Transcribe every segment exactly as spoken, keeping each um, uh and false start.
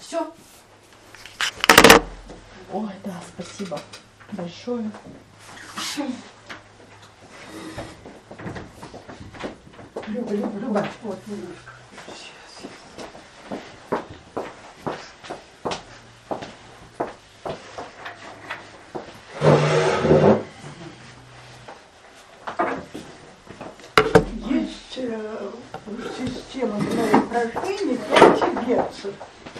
Все? Ой, да, спасибо большое. Люба, Люба, Люба. Вот, немножко. Есть э, система для упражнений для тибетцев.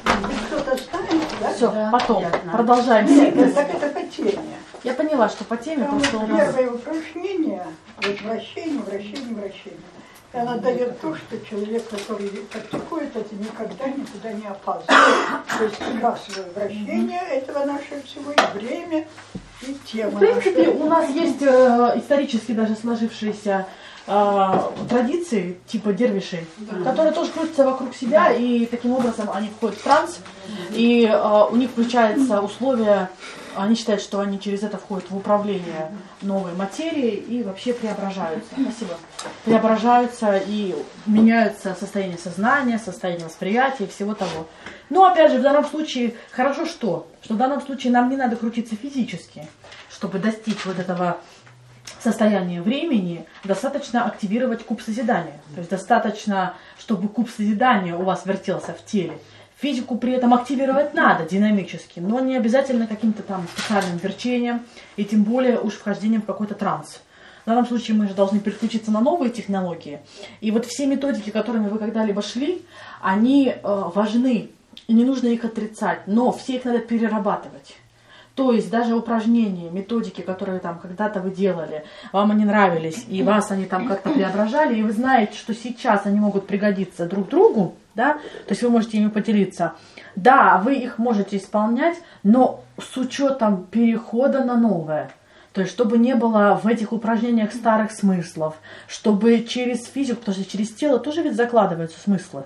Кто-то знает, да? Все, Да, потом понятно. продолжаем. Нет, так это по теме. Я поняла, что по теме, Там просто у нас... первое упражнение, вот вращение, вращение, вращение. И она дает то, что человек, который практикует это, никогда никуда не опаздывает. То есть прекрасное вращение этого нашего всего, и время, и тема. В принципе, наша. у нас есть э, исторически даже сложившиеся э, традиции, типа дервишей, Да. которые тоже крутятся вокруг себя, и таким образом они входят в транс, и э, у них включается условие, они считают, что они через это входят в управление новой материей и вообще преображаются. Спасибо. Преображаются и меняются состояние сознания, состояние восприятия и всего того. Но опять же, в данном случае хорошо что? Что в данном случае нам не надо крутиться физически, чтобы достичь вот этого состояния времени, достаточно активировать куб созидания. То есть достаточно, чтобы куб созидания у вас вертелся в теле. Физику при этом активировать надо динамически, но не обязательно каким-то там специальным верчением, и тем более уж вхождением в какой-то транс. В данном случае мы же должны переключиться на новые технологии. И вот все методики, которыми вы когда-либо шли, они э, важны, и не нужно их отрицать, но все их надо перерабатывать. То есть даже упражнения, методики, которые там когда-то вы делали, вам они нравились, и вас они там как-то преображали, и вы знаете, что сейчас они могут пригодиться друг другу, да, то есть вы можете ими поделиться. Да, вы их можете исполнять, но с учетом перехода на новое. То есть чтобы не было в этих упражнениях старых смыслов, чтобы через физику, потому что через тело тоже ведь закладываются смыслы.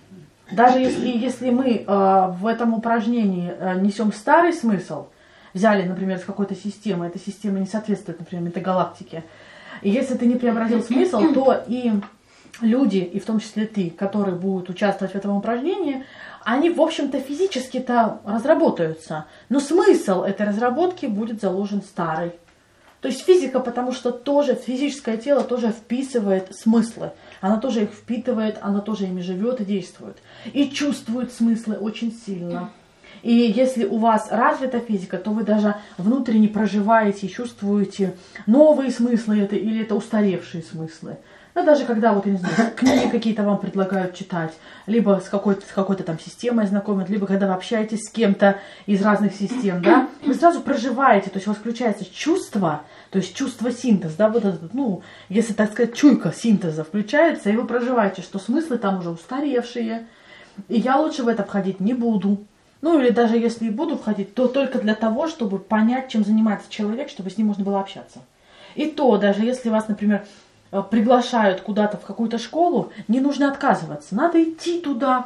Даже если, если мы э, в этом упражнении э, несем старый смысл, взяли, например, из какой-то системы, эта система не соответствует, например, метагалактике, и если ты не преобразил смысл, то и люди, и в том числе ты, которые будут участвовать в этом упражнении, они, в общем-то, физически-то разработаются, но смысл этой разработки будет заложен старый. То есть физика, потому что тоже физическое тело тоже вписывает смыслы, она тоже их впитывает, она тоже ими живет и действует, и чувствует смыслы очень сильно. И если у вас развита физика, то вы даже внутренне проживаете и чувствуете новые смыслы это, или это устаревшие смыслы. Ну, даже когда, вот, я не знаю, книги какие-то вам предлагают читать, либо с какой-то, с какой-то там системой знакомят, либо когда вы общаетесь с кем-то из разных систем, да, вы сразу проживаете, то есть у вас включается чувство, то есть чувство синтез, да, вот этот, ну, если так сказать, чуйка синтеза включается, и вы проживаете, что смыслы там уже устаревшие, и я лучше в это входить не буду. Ну, или даже если и буду входить, то только для того, чтобы понять, чем занимается человек, чтобы с ним можно было общаться. И то, даже если вас, например, приглашают куда-то в какую-то школу, не нужно отказываться. Надо идти туда,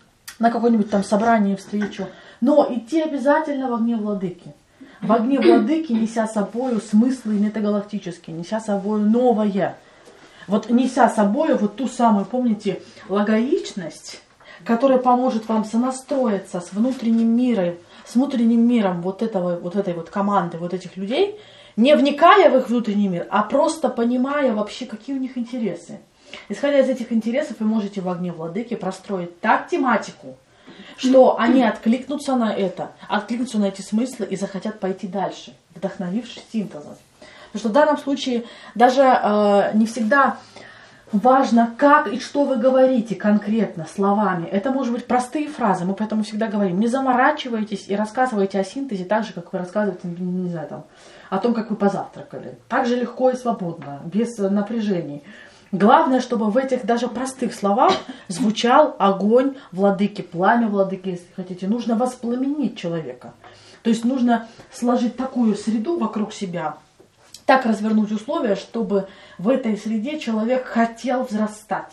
на какое-нибудь там собрание, встречу. Но идти обязательно в огне владыки. В огне владыки, неся собою смыслы метагалактические, неся собою новое. Вот неся собою вот ту самую, помните, логоичность, которая поможет вам сонастроиться с внутренним миром, с внутренним миром вот, этого, вот этой вот команды, вот этих людей, не вникая в их внутренний мир, а просто понимая вообще, какие у них интересы. Исходя из этих интересов, вы можете в огне владыки простроить так тематику, что они откликнутся на это, откликнутся на эти смыслы и захотят пойти дальше, вдохновившись синтезом. Потому что в данном случае даже э, не всегда важно, как и что вы говорите конкретно словами. Это может быть простые фразы, мы поэтому всегда говорим, не заморачивайтесь и рассказывайте о синтезе так же, как вы рассказываете, не знаю, там, о том, как вы позавтракали. Так же легко и свободно, без напряжений. Главное, чтобы в этих даже простых словах звучал огонь владыки, пламя владыки, если хотите. Нужно воспламенить человека. То есть нужно сложить такую среду вокруг себя, так развернуть условия, чтобы в этой среде человек хотел взрастать.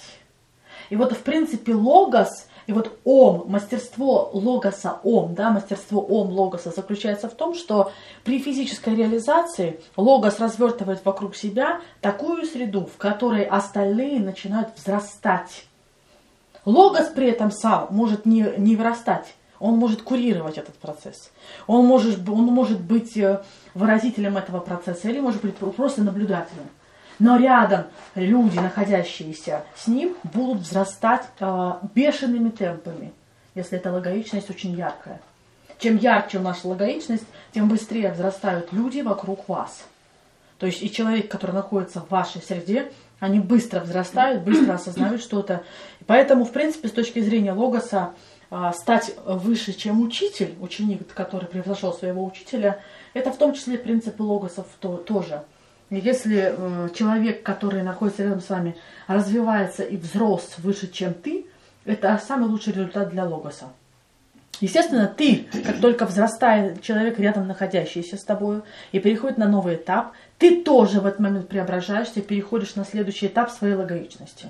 И вот, в принципе, логос, и вот ом, мастерство логоса ом, да, мастерство ом логоса заключается в том, что при физической реализации логос развертывает вокруг себя такую среду, в которой остальные начинают взрастать. Логос при этом сам может не, не вырастать, Он может курировать этот процесс. Он может, он может быть выразителем этого процесса или может быть просто наблюдателем. Но рядом люди, находящиеся с ним, будут взрастать э, бешеными темпами, если эта логоичность очень яркая. Чем ярче наша логоичность, тем быстрее взрастают люди вокруг вас. То есть и человек, который находится в вашей среде, они быстро взрастают, быстро осознают что-то. И поэтому, в принципе, с точки зрения логоса, э, стать выше, чем учитель, ученик, который превзошел своего учителя, это в том числе принципы логосов то, тоже. Если э, человек, который находится рядом с вами, развивается и взрос выше, чем ты, это самый лучший результат для логоса. Естественно, ты, как только взрастает человек, рядом находящийся с тобой, и переходит на новый этап, ты тоже в этот момент преображаешься и переходишь на следующий этап своей логоичности.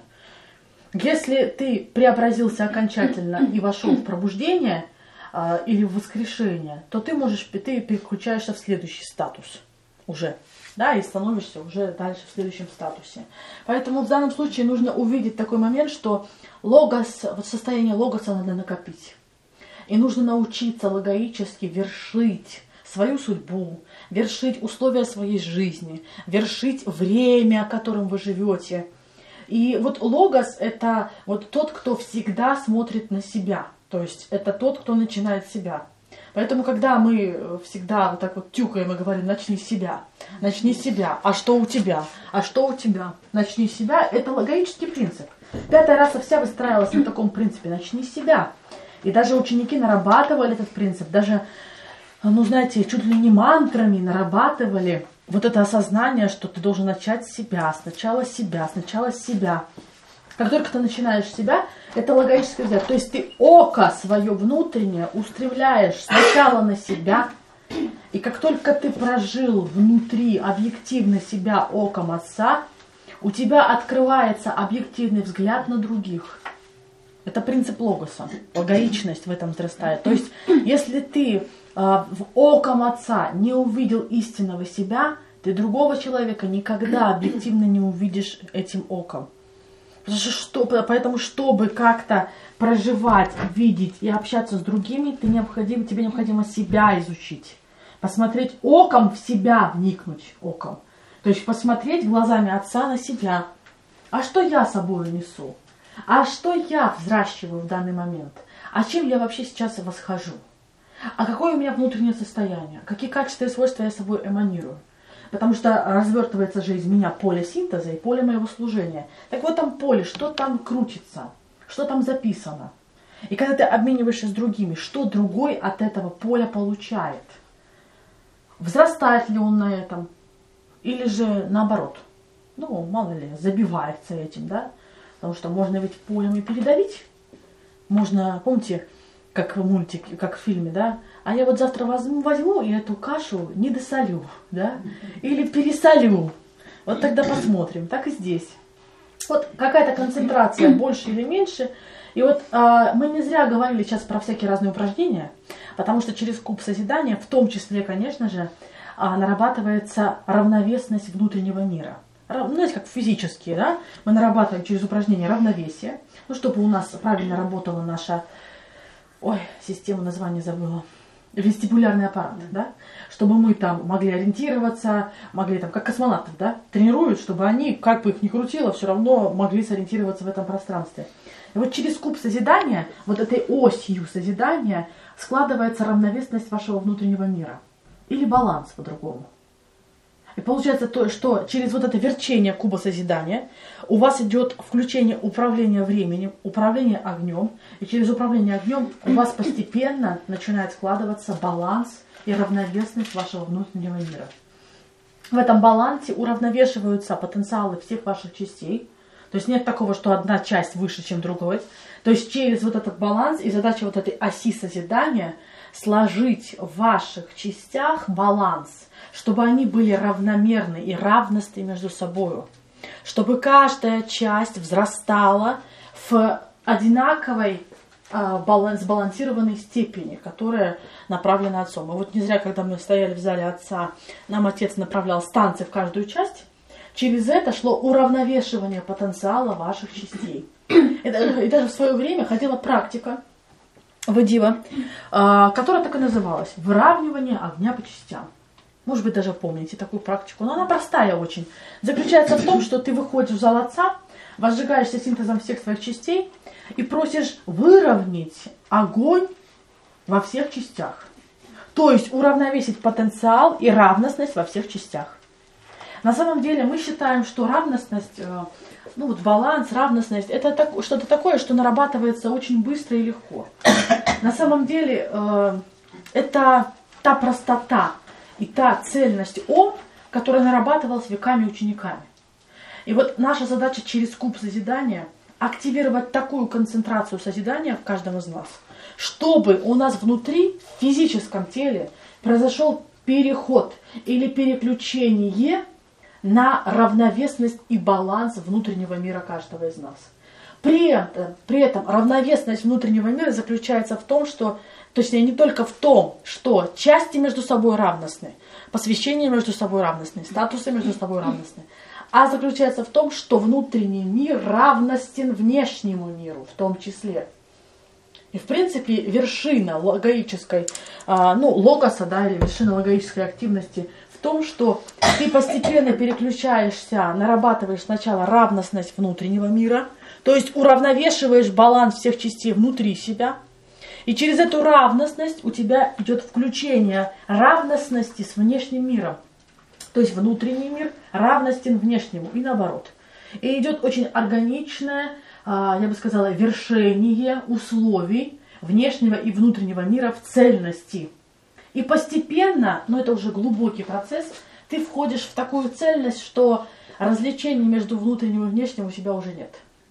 Если ты преобразился окончательно и вошел в пробуждение э, или в воскрешение, то ты можешь, ты переключаешься в следующий статус уже. Да, и становишься уже дальше в следующем статусе. Поэтому в данном случае нужно увидеть такой момент, что логос, вот состояние логоса надо накопить. И нужно научиться логоически вершить свою судьбу, вершить условия своей жизни, вершить время, которым вы живете. И вот логос — это вот тот, кто всегда смотрит на себя. То есть это тот, кто начинает с себя. Поэтому, когда мы всегда вот так вот тюкаем и говорим: начни с себя, начни с себя, а что у тебя, а что у тебя, начни с себя, это логический принцип. Пятая раса вся выстраивалась на таком принципе: начни с себя. И даже ученики нарабатывали этот принцип, даже, ну знаете, чуть ли не мантрами нарабатывали вот это осознание, что ты должен начать с себя, сначала себя, сначала с себя. Как только ты начинаешь с себя, это логический взгляд. То есть ты око свое внутреннее устремляешь сначала на себя. И как только ты прожил внутри объективно себя оком Отца, у тебя открывается объективный взгляд на других. Это принцип логоса. Логичность в этом возрастает. То есть если ты э, в оком Отца не увидел истинного себя, ты другого человека никогда объективно не увидишь этим оком. Что, поэтому, чтобы как-то проживать, видеть и общаться с другими, ты необходим, тебе необходимо себя изучить. Посмотреть оком в себя, вникнуть оком. То есть посмотреть глазами Отца на себя. А что я собой несу? А что я взращиваю в данный момент? А чем я вообще сейчас восхожу? А какое у меня внутреннее состояние? Какие качества и свойства я собой эманирую? Потому что развертывается же из меня поле синтеза и поле моего служения. Так в этом поле, что там крутится, что там записано. И когда ты обмениваешься с другими, что другой от этого поля получает? Взрастает ли он на этом? Или же наоборот? Ну, мало ли, забивается этим, да? Потому что можно ведь полем и передавить. Можно, помните, как в мультике, как в фильме, да? А я вот завтра возьму, возьму и эту кашу не досолю, да? Или пересолю. Вот тогда посмотрим. Так и здесь. Вот какая-то концентрация больше или меньше. И вот а, мы не зря говорили сейчас про всякие разные упражнения, потому что через куб созидания, в том числе, конечно же, а, нарабатывается равновесность внутреннего мира. Ну, знаете, как физические, да? Мы нарабатываем через упражнение равновесие, ну, чтобы у нас правильно работала наша, ой, система, название забыла, вестибулярный аппарат, да? Чтобы мы там могли ориентироваться, могли там, как космонавтов, да, тренируют, чтобы они, как бы их ни крутило, все равно могли сориентироваться в этом пространстве. И вот через куб созидания, вот этой осью созидания, складывается равновесность вашего внутреннего мира. Или баланс по-другому. И получается то, что через вот это верчение куба созидания у вас идет включение управления временем, управление огнем. И через управление огнем у вас постепенно начинает складываться баланс и равновесность вашего внутреннего мира. В этом балансе уравновешиваются потенциалы всех ваших частей. То есть нет такого, что одна часть выше, чем другой. То есть через вот этот баланс и задача вот этой оси созидания сложить в ваших частях баланс, чтобы они были равномерны и равностны между собой. Чтобы каждая часть взрастала в одинаковой э, сбалансированной степени, которая направлена Отцом. И вот не зря, когда мы стояли в зале Отца, нам Отец направлял станции в каждую часть. Через это шло уравновешивание потенциала ваших частей. И даже в свое время ходила практика, Водила, которая так и называлась «Выравнивание огня по частям». Может быть, даже помните такую практику, но она простая очень. Заключается в том, что ты выходишь в зал Отца, возжигаешься синтезом всех своих частей и просишь выровнять огонь во всех частях. То есть уравновесить потенциал и равностность во всех частях. На самом деле мы считаем, что равностность, ну вот баланс, равностность, это так, что-то такое, что нарабатывается очень быстро и легко. На самом деле э, это та простота и та цельность О, которая нарабатывалась веками учениками. И вот наша задача через куб созидания активировать такую концентрацию созидания в каждом из нас, чтобы у нас внутри, в физическом теле, произошел переход или переключение на равновесность и баланс внутреннего мира каждого из нас. При этом, при этом равновесность внутреннего мира заключается в том, что, точнее не только в том, что части между собой равностны, посвящения между собой равностны, статусы между собой равностны, а заключается в том, что внутренний мир равностен внешнему миру в том числе. И в принципе вершина логоической, ну логоса, да, или вершина логоической активности в том, что ты постепенно переключаешься, нарабатываешь сначала равностность внутреннего мира, то есть уравновешиваешь баланс всех частей внутри себя, и через эту равностность у тебя идет включение равностности с внешним миром. То есть внутренний мир равностен внешнему и наоборот. И идет очень органичное, я бы сказала, вершение условий внешнего и внутреннего мира в цельности. И постепенно, но это уже глубокий процесс, ты входишь в такую цельность, что развлечений между внутренним и внешним у тебя уже нет.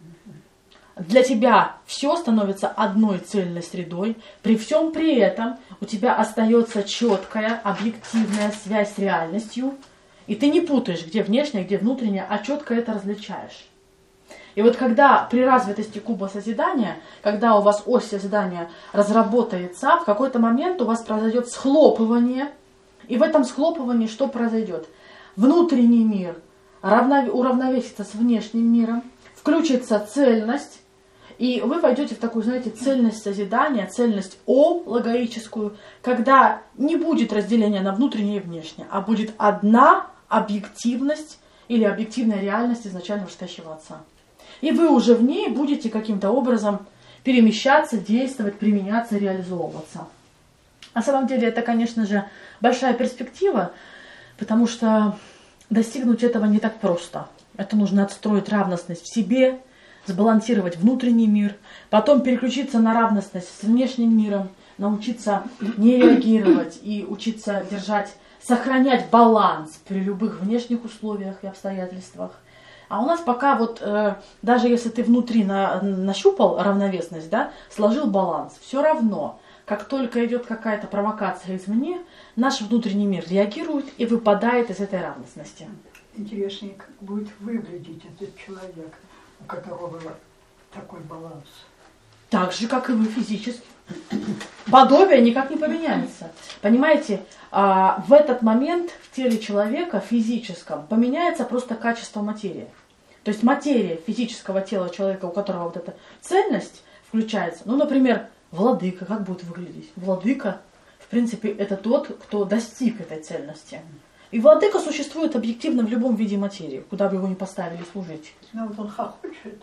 Для тебя все становится одной цельной средой, при всем при этом у тебя остается четкая, объективная связь с реальностью, и ты не путаешь, где внешнее, где внутреннее, а четко это различаешь. И вот когда при развитости куба созидания, когда у вас ось созидания разработается, в какой-то момент у вас произойдет схлопывание, и в этом схлопывании что произойдет? Внутренний мир уравновесится с внешним миром, включится цельность, и вы войдете в такую, знаете, цельность созидания, цельность О логоическую, когда не будет разделения на внутреннее и внешнее, а будет одна объективность или объективная реальность изначально вышедшего Отца. И вы уже в ней будете каким-то образом перемещаться, действовать, применяться, реализовываться. На самом деле это, конечно же, большая перспектива, потому что достигнуть этого не так просто. Это нужно отстроить равностность в себе, сбалансировать внутренний мир, потом переключиться на равностность с внешним миром, научиться не реагировать и учиться держать, сохранять баланс при любых внешних условиях и обстоятельствах. А у нас пока вот, э, даже если ты внутри на, нащупал равновесность, да, сложил баланс, все равно, как только идет какая-то провокация извне, наш внутренний мир реагирует и выпадает из этой равностности. Интересно, как будет выглядеть этот человек, у которого такой баланс? Так же, как и вы физически. Подобие никак не поменяется. Понимаете, в этот момент в теле человека, физическом, поменяется просто качество материи. То есть материя физического тела человека, у которого вот эта цельность включается. Ну, например, владыка, как будет выглядеть? Владыка, в принципе, это тот, кто достиг этой цельности. И владыка существует объективно в любом виде материи, куда бы его ни поставили служить. Ну, вот он хохочет.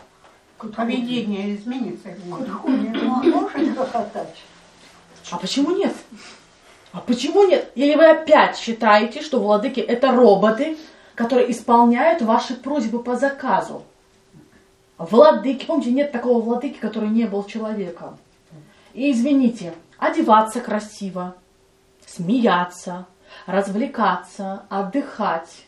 Поведение изменится. Кутхуни, но он может хохотать. А почему нет? А почему нет? Или вы опять считаете, что владыки это роботы, которые исполняют ваши просьбы по заказу? Владыки, помните, нет такого владыки, который не был человеком. И извините, одеваться красиво, смеяться, развлекаться, отдыхать,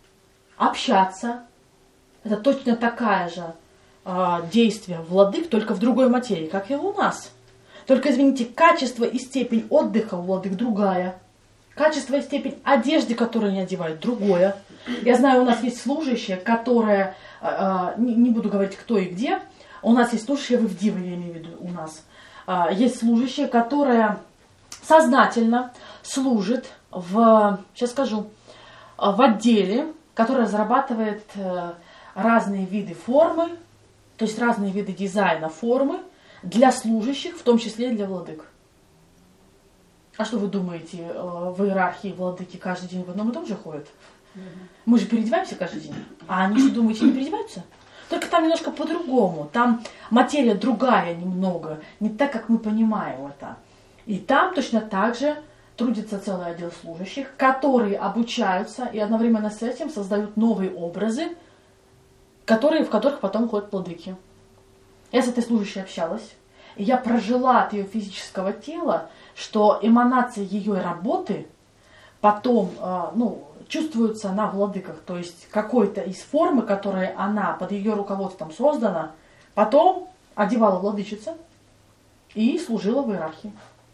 общаться. Это точно такая же э, действие владык, только в другой материи, как и у нас. Только, извините, качество и степень отдыха у владык другая. Качество и степень одежды, которую они одевают, другое. Я знаю, у нас есть служащие, которые, э, не, не буду говорить кто и где, у нас есть служащие, вы в Дивы, я имею в виду, у нас. Э, есть служащие, которые сознательно служат в, сейчас скажу, в отделе, который разрабатывает э, разные виды формы, то есть разные виды дизайна формы для служащих, в том числе и для владык. А что вы думаете, в иерархии владыки каждый день в одном и том же ходят? Мы же переодеваемся каждый день. А они, что думаете, не переодеваются? Только там немножко по-другому. Там материя другая немного. Не так, как мы понимаем это. И там точно так же трудится целый отдел служащих, которые обучаются и одновременно с этим создают новые образы, которые, в которых потом ходят владыки. Я с этой служащей общалась. И я прожила от ее физического тела, что эманация ее работы потом ну, чувствуется на владыках. То есть какой-то из формы, которая она под ее руководством создана, потом одевала владычица и служила в иерархии.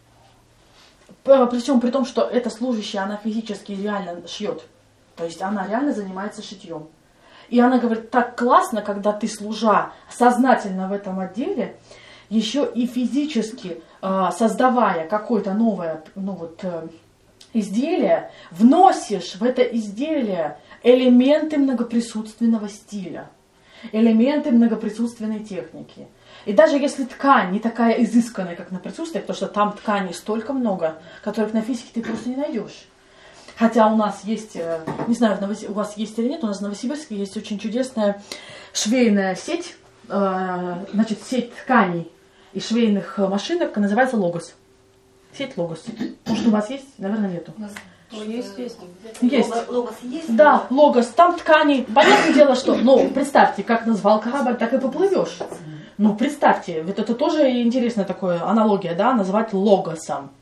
Причем при том, что эта служащая, она физически реально шьет. То есть она реально занимается шитьем. И она говорит, так классно, когда ты, служа сознательно в этом отделе, еще и физически э, создавая какое-то новое ну вот, э, изделие, вносишь в это изделие элементы многоприсутственного стиля, элементы многоприсутственной техники. И даже если ткань не такая изысканная, как на присутствии, потому что там тканей столько много, которых на физике ты просто не найдешь. Хотя у нас есть, не знаю, у вас есть или нет, у нас в Новосибирске есть очень чудесная швейная сеть, значит, сеть тканей и швейных машинок, называется Логос. Сеть Логос. Может, у вас есть? Наверное, нету. Есть, есть. Есть. Логос есть? Да, Логос. Там ткани. Понятное дело, что, ну, представьте, как назвал корабль, так и поплывешь. Ну, представьте, вот это тоже интересная такая аналогия, да, назвать логосом.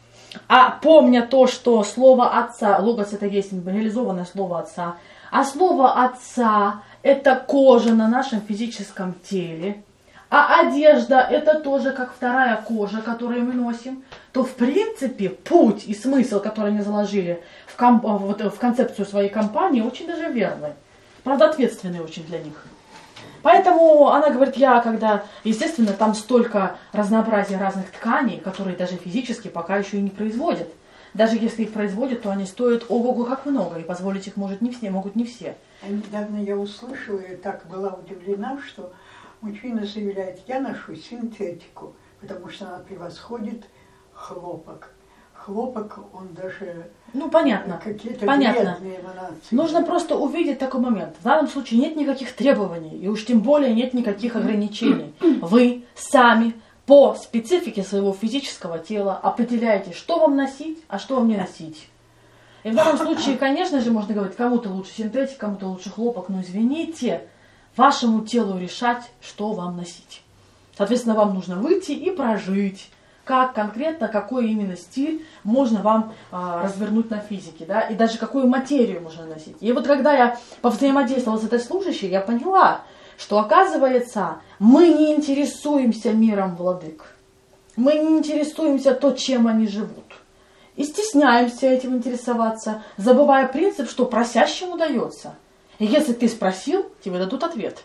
А помня то, что слово отца, логос это есть реализованное слово отца, а слово отца это кожа на нашем физическом теле, а одежда это тоже как вторая кожа, которую мы носим, то в принципе путь и смысл, который они заложили в, комп- вот, в концепцию своей компании, очень даже верный. Правда, ответственный очень для них. Поэтому она говорит, я когда, естественно, там столько разнообразия разных тканей, которые даже физически пока еще и не производят. Даже если их производят, то они стоят ого-го как много, и позволить их может не все, могут не все. А недавно я услышала и так была удивлена, что мужчина заявляет, я ношу синтетику, потому что она превосходит хлопок. Хлопок, он даже... Ну, понятно. Какие-то понятно. вредные эманации. Нужно просто увидеть такой момент. В данном случае нет никаких требований, и уж тем более нет никаких ограничений. Вы сами по специфике своего физического тела определяете, что вам носить, а что вам не носить. И в данном случае, конечно же, можно говорить, кому-то лучше синтетик, кому-то лучше хлопок, но извините, вашему телу решать, что вам носить. Соответственно, вам нужно выйти и прожить, как конкретно, какой именно стиль можно вам а, развернуть на физике, да, и даже какую материю можно носить. И вот когда я повзаимодействовала с этой служащей, я поняла, что оказывается, мы не интересуемся миром владык. Мы не интересуемся то, чем они живут. И стесняемся этим интересоваться, забывая принцип, что просящему дается. И если ты спросил, тебе дадут ответ.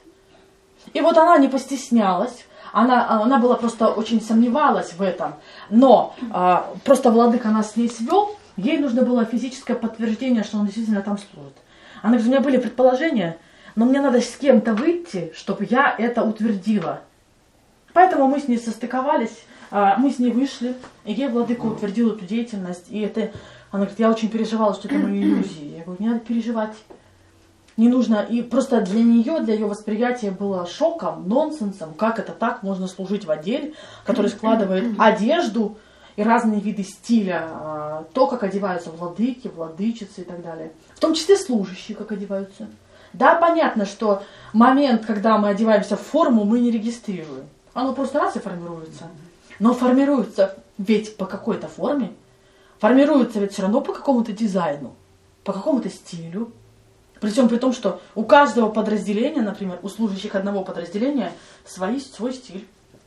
И вот она не постеснялась. Она, она была просто очень сомневалась в этом, но а, просто владыка нас с ней свел, ей нужно было физическое подтверждение, что он действительно там служит. Она говорит, у меня были предположения, но мне надо с кем-то выйти, чтобы я это утвердила. Поэтому мы с ней состыковались, а, мы с ней вышли, и ей владыка утвердил эту деятельность. И это, она говорит, я очень переживала, что это мои иллюзии. Я говорю, не надо переживать. Не нужно, и просто для нее, для ее восприятия было шоком, нонсенсом, как это так можно служить в отделе, который складывает одежду и разные виды стиля, то, как одеваются владыки, владычицы и так далее. В том числе служащие, как одеваются. Да, понятно, что момент, когда мы одеваемся в форму, мы не регистрируем. Оно просто раз и формируется. Но формируется ведь по какой-то форме, формируется ведь все равно по какому-то дизайну, по какому-то стилю. Причем при том, что у каждого подразделения, например, у служащих одного подразделения свой, свой стиль.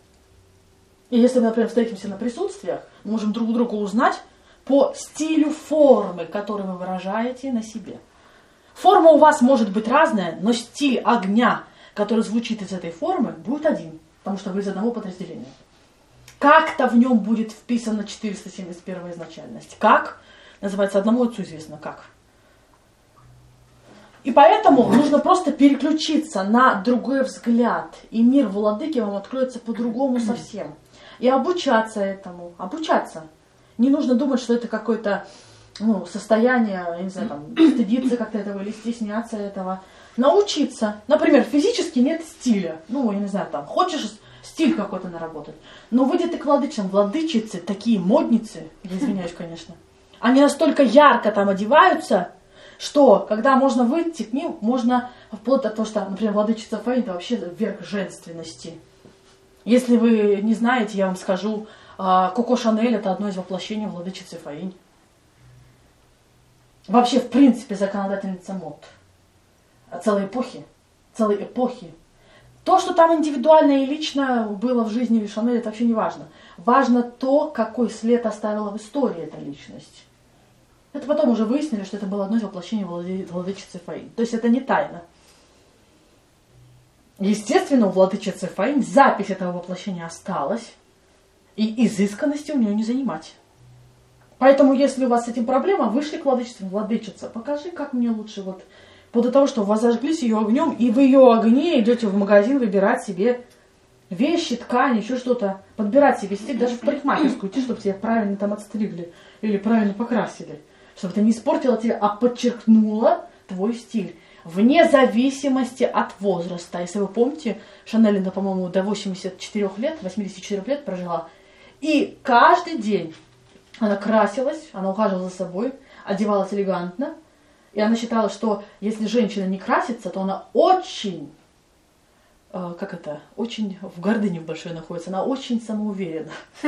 И если мы, например, встретимся на присутствиях, мы можем друг друга узнать по стилю формы, которую вы выражаете на себе. Форма у вас может быть разная, но стиль огня, который звучит из этой формы, будет один, потому что вы из одного подразделения. Как-то в нем будет вписана четыреста семьдесят первая изначальность. Как? Называется, одному отцу известно как. И поэтому нужно просто переключиться на другой взгляд. И мир владыки вам откроется по-другому совсем. и обучаться этому, обучаться. Не нужно думать, что это какое-то ну, состояние, я не знаю, там, стыдиться как-то этого или стесняться этого. Научиться. Например, физически нет стиля. Ну, я не знаю, там, хочешь стиль какой-то наработать. Но выйдя ты к владычицам, владычицы, такие модницы, я извиняюсь, конечно, они настолько ярко там одеваются, что, когда можно выйти к ним, можно, вплоть до того, что, например, владычица Фаин, это вообще верх женственности. Если вы не знаете, я вам скажу, Коко Шанель это одно из воплощений владычицы Фаин. Вообще, в принципе, законодательница мод. Целой эпохи. Целой эпохи. То, что там индивидуально и лично было в жизни Шанель, это вообще не важно. Важно то, какой след оставила в истории эта личность. Это потом уже выяснили, что это было одно из воплощений владычицы Фаин. То есть это не тайна. Естественно, у владычицы Фаин запись этого воплощения осталась, и изысканности у нее не занимать. Поэтому, если у вас с этим проблема, вышли к владычице, владычица, покажи, как мне лучше вот, после того, что вы зажглись ее огнем, и в ее огне идете в магазин выбирать себе вещи, ткани, еще что-то, подбирать себе стиль, даже в парикмахерскую идти, чтобы тебя правильно там отстригли или правильно покрасили, чтобы это не испортило тебя, а подчеркнуло твой стиль. Вне зависимости от возраста. Если вы помните, Шанель, по-моему, до восьмидесяти четырёх лет, восьмидесяти четырёх лет прожила. И каждый день она красилась, она ухаживала за собой, одевалась элегантно. И она считала, что если женщина не красится, то она очень, э, как это, очень в гордыне большой находится. Она очень самоуверена.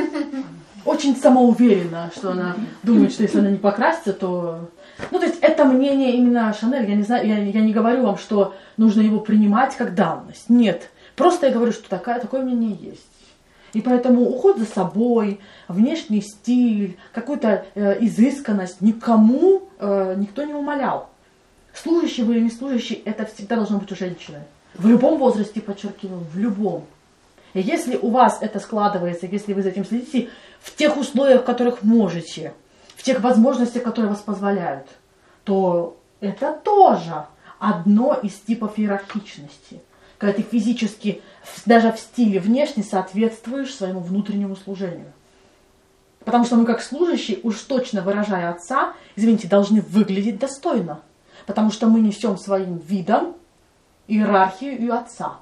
Очень самоуверена, что она думает, что если она не покрасится, то... Ну, то есть это мнение именно Шанель. Я не знаю, я, я не говорю вам, что нужно его принимать как данность. Нет. Просто я говорю, что такая, такое мнение есть. И поэтому уход за собой, внешний стиль, какую-то э, изысканность никому э, никто не умалял. Служащий вы или не служащий, это всегда должно быть у женщины. В любом возрасте, подчеркиваю, в любом. И если у вас это складывается, если вы за этим следите, в тех условиях, в которых можете, в тех возможностях, которые вас позволяют, то это тоже одно из типов иерархичности. Когда ты физически, даже в стиле внешне соответствуешь своему внутреннему служению. Потому что мы как служащие, уж точно выражая Отца, извините, должны выглядеть достойно. Потому что мы несем своим видом иерархию Отца.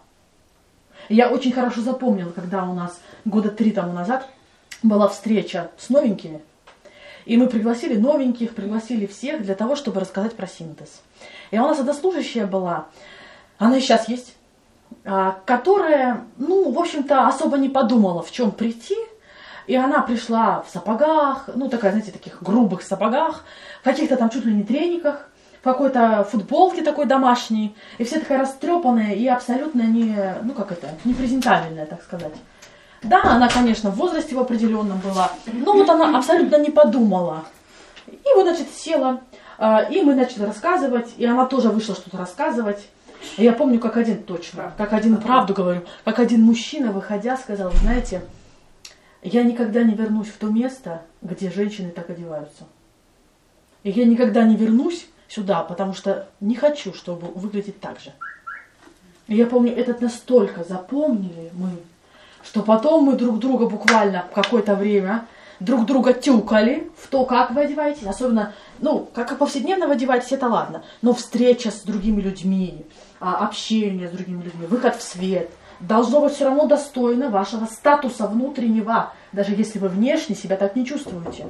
Я очень хорошо запомнила, когда у нас года три тому назад была встреча с новенькими. И мы пригласили новеньких, пригласили всех для того, чтобы рассказать про синтез. И у нас одна служащая была, она и сейчас есть, которая, ну, в общем-то, особо не подумала, в чем прийти. И она пришла в сапогах, ну, такая, знаете, таких грубых сапогах, в каких-то там чуть ли не трениках, в какой-то футболке такой домашней. И вся такая растрепанная и абсолютно не, ну, как это, не презентабельная, так сказать. Да, она, конечно, в возрасте в определенном была, но вот она абсолютно не подумала. И вот, значит, села, и мы начали рассказывать, и она тоже вышла что-то рассказывать. И я помню, как один точно, как один, правду говорю, как один мужчина, выходя, сказал, знаете, я никогда не вернусь в то место, где женщины так одеваются. И я никогда не вернусь сюда, потому что не хочу, чтобы выглядеть так же. И я помню, этот настолько запомнили мы, что потом мы друг друга буквально какое-то время друг друга тюкали в то, как вы одеваетесь. Особенно, ну, как повседневно вы одеваетесь, это ладно. Но встреча с другими людьми, общение с другими людьми, выход в свет должно быть все равно достойно вашего статуса внутреннего, даже если вы внешне себя так не чувствуете.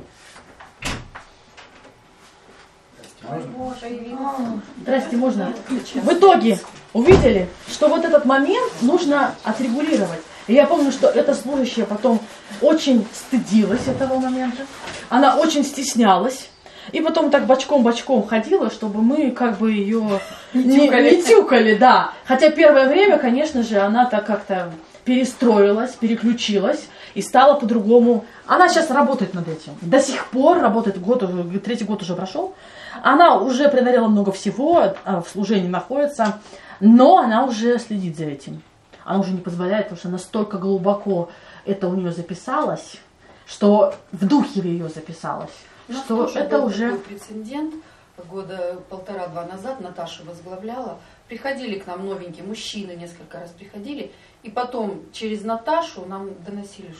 Здрасте, можно? В итоге увидели, что вот этот момент нужно отрегулировать. И я помню, что эта служащая потом очень стыдилась этого момента. Она очень стеснялась. И потом так бочком-бочком ходила, чтобы мы как бы ее не, не, тюкали. не тюкали, да. Хотя первое время, конечно же, она так как-то перестроилась, переключилась и стала по-другому. Она сейчас работает над этим. До сих пор работает, год, третий год уже прошел. Она уже преодолела много всего, в служении находится, но она уже следит за этим. Она уже не позволяет, потому что настолько глубоко это у нее записалось, что в духе ее записалось. Ну, что это был уже такой прецедент. Года полтора-два назад Наташа возглавляла. Приходили к нам новенькие мужчины, несколько раз приходили. И потом через Наташу нам доносили, что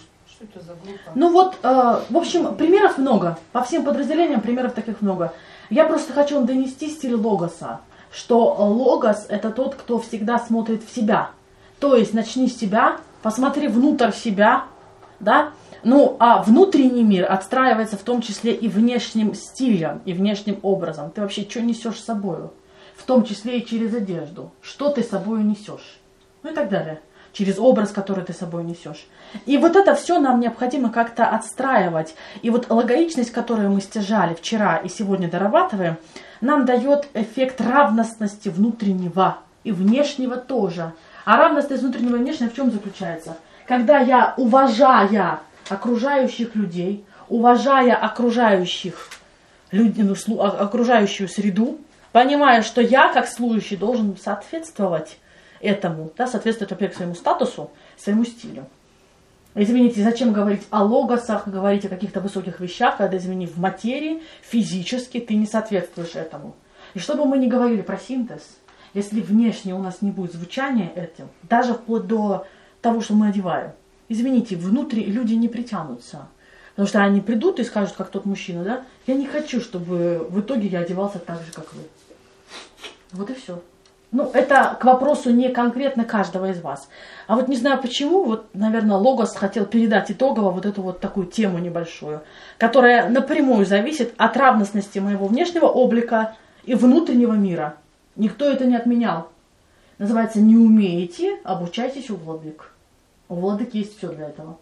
Что это за глупо? Ну вот, э, в общем, примеров много. По всем подразделениям примеров таких много. Я просто хочу вам донести стиль логоса, что логос это тот, кто всегда смотрит в себя. То есть начни с себя, посмотри внутрь себя, да? Ну, а внутренний мир отстраивается в том числе и внешним стилем, и внешним образом. Ты вообще что несешь с собой? В том числе и через одежду. Что ты с собой несешь? Ну и так далее. Через образ, который ты с собой несешь. И вот это все нам необходимо как-то отстраивать. И вот логоичность, которую мы стяжали вчера и сегодня дорабатываем, нам дает эффект равностности внутреннего и внешнего тоже. А равностность внутреннего и внешнего в чем заключается? Когда я, уважая окружающих людей, уважая окружающих, люд... окружающую среду, понимая, что я, как служащий, должен соответствовать этому, да, соответствовать, во-первых, своему статусу, своему стилю. Извините, зачем говорить о логосах, говорить о каких-то высоких вещах, когда, извини, в материи, физически ты не соответствуешь этому. И что бы мы ни говорили про синтез, если внешне у нас не будет звучания этим, даже вплоть до того, что мы одеваем, извините, внутри люди не притянутся. Потому что они придут и скажут, как тот мужчина, да, я не хочу, чтобы в итоге я одевался так же, как вы. Вот и все. Ну, это к вопросу не конкретно каждого из вас. А вот не знаю почему, вот, наверное, логос хотел передать итогово вот эту вот такую тему небольшую, которая напрямую зависит от равностности моего внешнего облика и внутреннего мира. Никто это не отменял. Называется «Не умеете, обучайтесь у владык». У владык есть все для этого.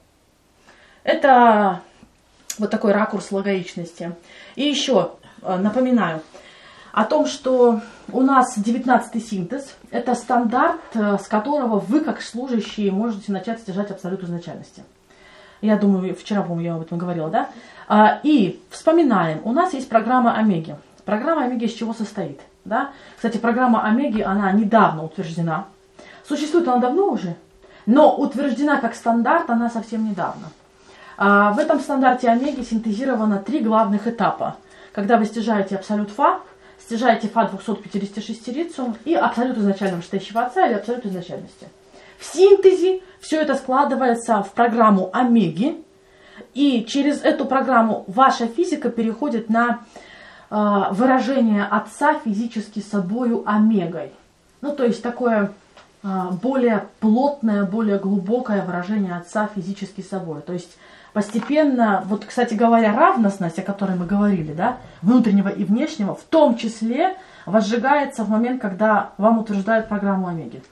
Это вот такой ракурс логоичности. И еще напоминаю о том, что у нас девятнадцатый синтез. Это стандарт, с которого вы, как служащие, можете начать стяжать абсолют изначальности. Я думаю, вчера, по-моему, я об этом говорила, да? И вспоминаем, у нас есть программа Омеги. Программа Омеги из чего состоит? Да? Кстати, программа Омеги, она недавно утверждена. Существует она давно уже, но утверждена как стандарт она совсем недавно. В этом стандарте Омеги синтезировано три главных этапа. Когда вы стяжаете абсолют Фа, стяжаете Фа двести пятьдесят шесть лицом и абсолют изначального читающего отца или абсолют изначальности. В синтезе все это складывается в программу Омеги, и через эту программу ваша физика переходит на э, выражение отца физически собою омегой. Ну, то есть такое э, более плотное, более глубокое выражение отца физически собой. То есть постепенно, вот, кстати говоря, равностность, о которой мы говорили, да, внутреннего и внешнего, в том числе возжигается в момент, когда вам утверждают программу Омеги.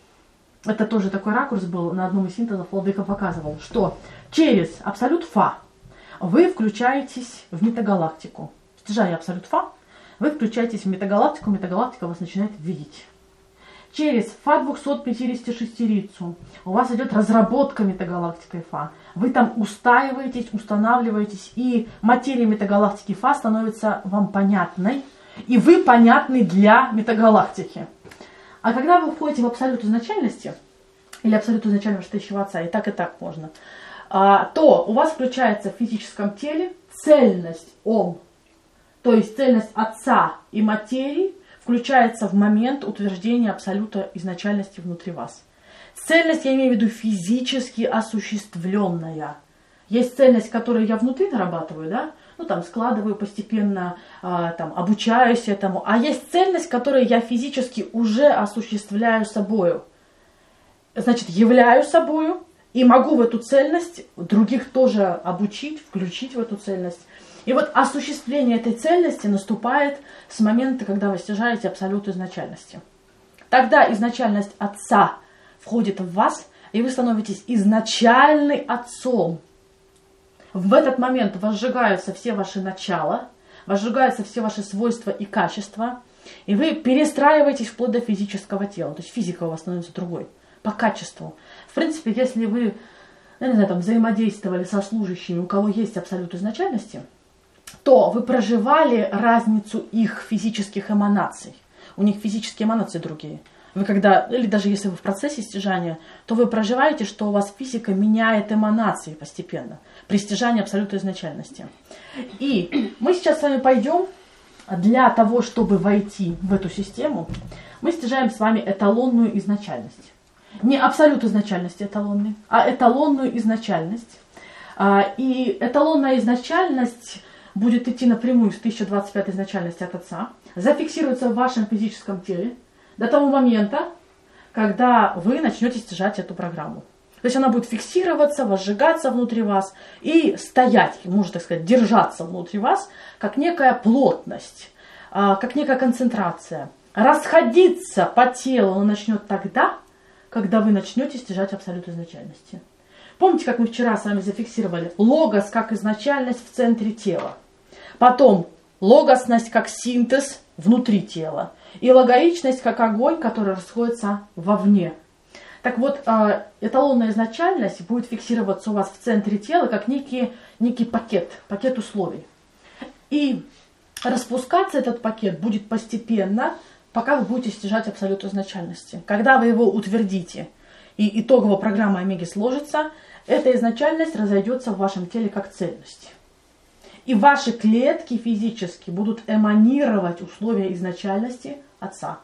Это тоже такой ракурс был, на одном из синтезов владыка показывал, что через абсолют Фа вы включаетесь в метагалактику. Стяжая абсолют Фа, вы включаетесь в метагалактику, метагалактика вас начинает видеть. Через Фа двести пятьдесят шесть у вас идет разработка метагалактикой Фа. Вы там устаиваетесь, устанавливаетесь, и материя метагалактики Фа становится вам понятной, и вы понятны для метагалактики. А когда вы входите в абсолют изначальности, или абсолют изначального читающего отца, и так, и так можно, то у вас включается в физическом теле цельность Ом, то есть цельность отца и материи, включается в момент утверждения абсолюта изначальности внутри вас. Цельность, я имею в виду физически осуществленная. Есть цельность, которую я внутри нарабатываю, да? Ну, там, складываю постепенно, а, там, обучаюсь этому. А есть цельность, которую я физически уже осуществляю собою. Значит, являю собою и могу в эту цельность других тоже обучить, включить в эту цельность. И вот осуществление этой цельности наступает с момента, когда вы стяжаете абсолют изначальности. Тогда изначальность Отца входит в вас, и вы становитесь изначальным Отцом. В этот момент возжигаются все ваши начала, возжигаются все ваши свойства и качества, и вы перестраиваетесь вплоть до физического тела. То есть физика у вас становится другой, по качеству. В принципе, если вы, я не знаю, там, взаимодействовали со служащими, у кого есть абсолют изначальности, то вы проживали разницу их физических эманаций. У них физические эманации другие. Вы когда, или даже если вы в процессе стяжания, то вы проживаете, что у вас физика меняет эманации постепенно при стяжании абсолютной изначальности. И мы сейчас с вами пойдем для того, чтобы войти в эту систему, мы стяжаем с вами эталонную изначальность. Не абсолют изначальности эталонной, а эталонную изначальность. И эталонная изначальность будет идти напрямую с тысяча двадцать пятой изначальности от Отца, зафиксируется в вашем физическом теле до того момента, когда вы начнете стяжать эту программу. То есть она будет фиксироваться, возжигаться внутри вас и стоять, можно так сказать, держаться внутри вас, как некая плотность, как некая концентрация. Расходиться по телу он начнет тогда, когда вы начнете стяжать абсолют изначальности. Помните, как мы вчера с вами зафиксировали логос как изначальность в центре тела, потом логосность как синтез внутри тела и логоичность как огонь, который расходится вовне. Так вот, эталонная изначальность будет фиксироваться у вас в центре тела как некий, некий пакет, пакет условий. И распускаться этот пакет будет постепенно, пока вы будете стяжать абсолют изначальности. Когда вы его утвердите и итоговая программа Омеги сложится, эта изначальность разойдется в вашем теле как цельность. И ваши клетки физически будут эманировать условия изначальности Отца.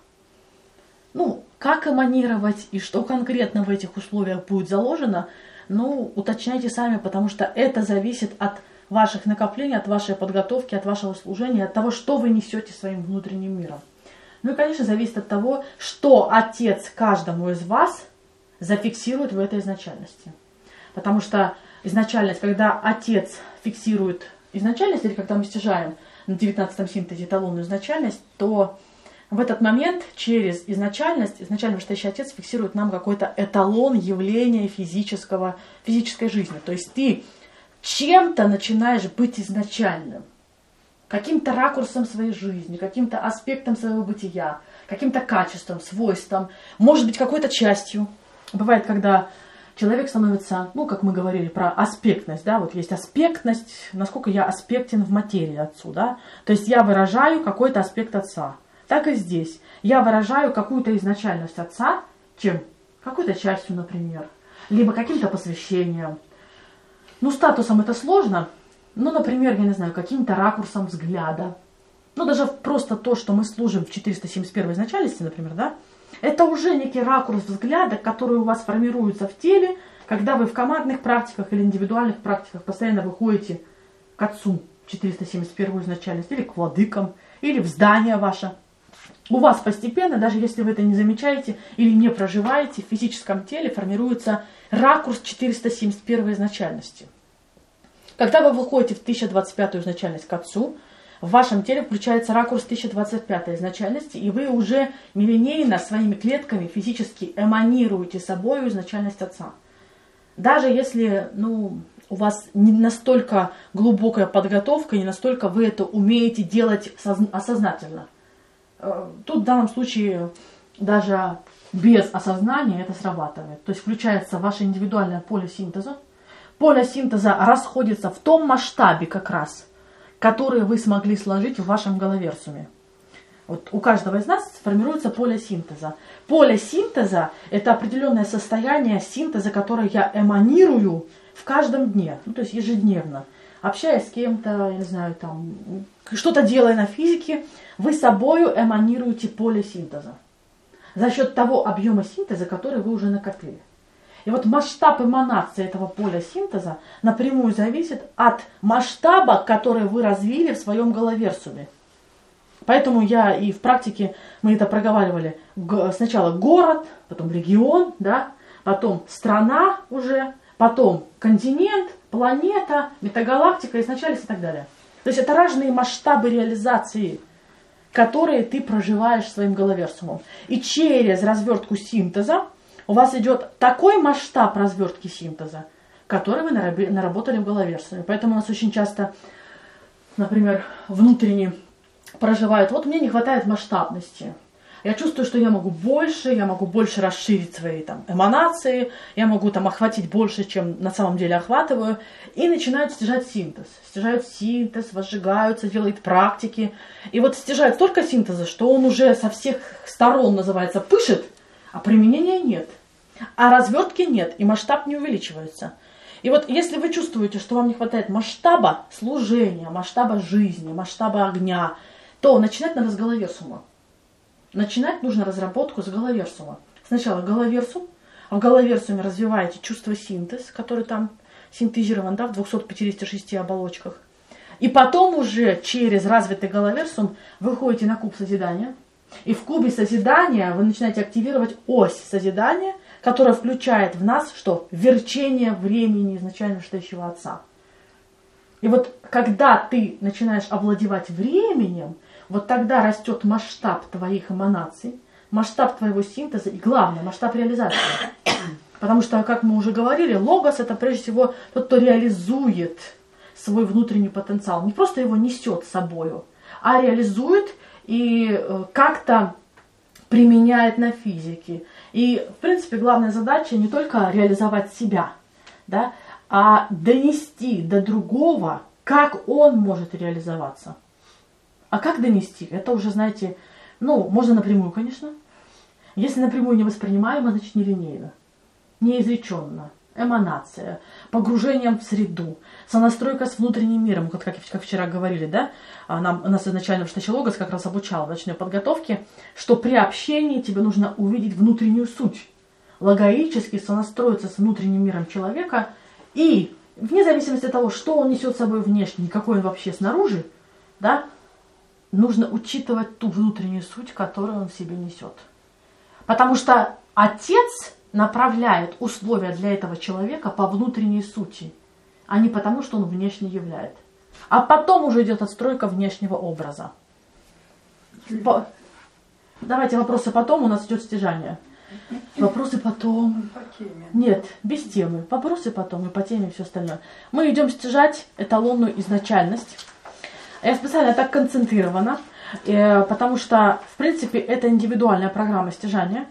Ну, как эманировать и что конкретно в этих условиях будет заложено, ну, уточняйте сами, потому что это зависит от ваших накоплений, от вашей подготовки, от вашего служения, от того, что вы несете своим внутренним миром. Ну и, конечно, зависит от того, что Отец каждому из вас зафиксирует в этой изначальности. Потому что изначальность, когда Отец фиксирует изначальность, или когда мы стяжаем на девятнадцатом синтезе эталонную изначальность, то в этот момент через изначальность, изначально вышестоящий Отец фиксирует нам какой-то эталон явления физического, физической жизни. То есть ты чем-то начинаешь быть изначальным, каким-то ракурсом своей жизни, каким-то аспектом своего бытия, каким-то качеством, свойством, может быть, какой-то частью. Бывает, когда человек становится, ну, как мы говорили про аспектность, да, вот есть аспектность, насколько я аспектен в материи Отцу, да, то есть я выражаю какой-то аспект Отца. Так и здесь. Я выражаю какую-то изначальность Отца, чем? Какой-то частью, например, либо каким-то посвящением. Ну, статусом это сложно, ну, например, я не знаю, каким-то ракурсом взгляда. Ну, даже просто то, что мы служим в четыреста семьдесят первой изначальности, например, да, это уже некий ракурс взгляда, который у вас формируется в теле, когда вы в командных практиках или индивидуальных практиках постоянно выходите к Отцу четыреста семьдесят первую изначальность, или к владыкам, или в здание ваше. У вас постепенно, даже если вы это не замечаете или не проживаете, в физическом теле формируется ракурс четыреста семьдесят первой изначальности. Когда вы выходите в тысяча двадцать пятую изначальность к Отцу, в вашем теле включается ракурс тысяча двадцать пятой изначальности, и вы уже нелинейно своими клетками физически эманируете собой изначальность Отца. Даже если, ну, у вас не настолько глубокая подготовка, не настолько вы это умеете делать осознательно. Тут в данном случае даже без осознания это срабатывает. То есть включается ваше индивидуальное поле синтеза. Поле синтеза расходится в том масштабе как раз, который вы смогли сложить в вашем головерсуме. Вот у каждого из нас формируется поле синтеза. Поле синтеза – это определенное состояние синтеза, которое я эманирую в каждом дне, ну, то есть ежедневно. Общаясь с кем-то, я не знаю, там, что-то делая на физике, вы собою эманируете поле синтеза за счет того объема синтеза, который вы уже накопили. И вот масштаб эманации этого поля синтеза напрямую зависит от масштаба, который вы развили в своем головерсуме. Поэтому я и в практике, мы это проговаривали, сначала город, потом регион, да, потом страна уже, потом континент, планета, метагалактика, изначальность и так далее. То есть это разные масштабы реализации, которые ты проживаешь своим головерсумом. И через развертку синтеза у вас идет такой масштаб развертки синтеза, который вы наработали в головерсуме. Поэтому у нас очень часто, например, внутренне проживают, вот мне не хватает масштабности. Я чувствую, что я могу больше, я могу больше расширить свои там эманации, я могу там охватить больше, чем на самом деле охватываю. И начинают стяжать синтез. Стяжают синтез, возжигаются, делают практики. И вот стяжают столько синтеза, что он уже со всех сторон, называется, пышет, а применения нет. А развертки нет, и масштаб не увеличивается. И вот если вы чувствуете, что вам не хватает масштаба служения, масштаба жизни, масштаба огня, то начинать надо с головерсума. Начинать нужно разработку с головерсума. Сначала головерсум, а в головерсуме развиваете чувство синтез, который там синтезирован, да, в двухстах пятидесяти шести оболочках. И потом уже через развитый головерсум вы ходите на куб созидания. И в кубе созидания вы начинаете активировать ось созидания, которая включает в нас что? Верчение времени изначально стоящего Отца. И вот когда ты начинаешь овладевать временем, вот тогда растет масштаб твоих эманаций, масштаб твоего синтеза и, главное, масштаб реализации. Потому что, как мы уже говорили, логос — это прежде всего тот, кто реализует свой внутренний потенциал. Не просто его несет с собою, а реализует и как-то применяет на физике. И, в принципе, главная задача не только реализовать себя, да, а донести до другого, как он может реализоваться. А как донести? Это уже, знаете, ну, можно напрямую, конечно. Если напрямую не воспринимаемо, значит нелинейно, неизреченно, эманация, погружением в среду, сонастройка с внутренним миром, вот как, как вчера говорили, да, нам, нас изначально в штате Логос как раз обучал в начальной подготовке, что при общении тебе нужно увидеть внутреннюю суть, логоически сонастроиться с внутренним миром человека, и вне зависимости от того, что он несет с собой внешне, какой он вообще снаружи, да, нужно учитывать ту внутреннюю суть, которую он в себе несет. Потому что Отец направляет условия для этого человека по внутренней сути, а не потому, что он внешне являет. А потом уже идет отстройка внешнего образа. По... Давайте вопросы потом, у нас идет стяжание. Вопросы потом. Нет, без темы. Вопросы потом и по теме все остальное. Мы идем стяжать эталонную изначальность. Я специально так концентрирована, потому что, в принципе, это индивидуальная программа стяжания.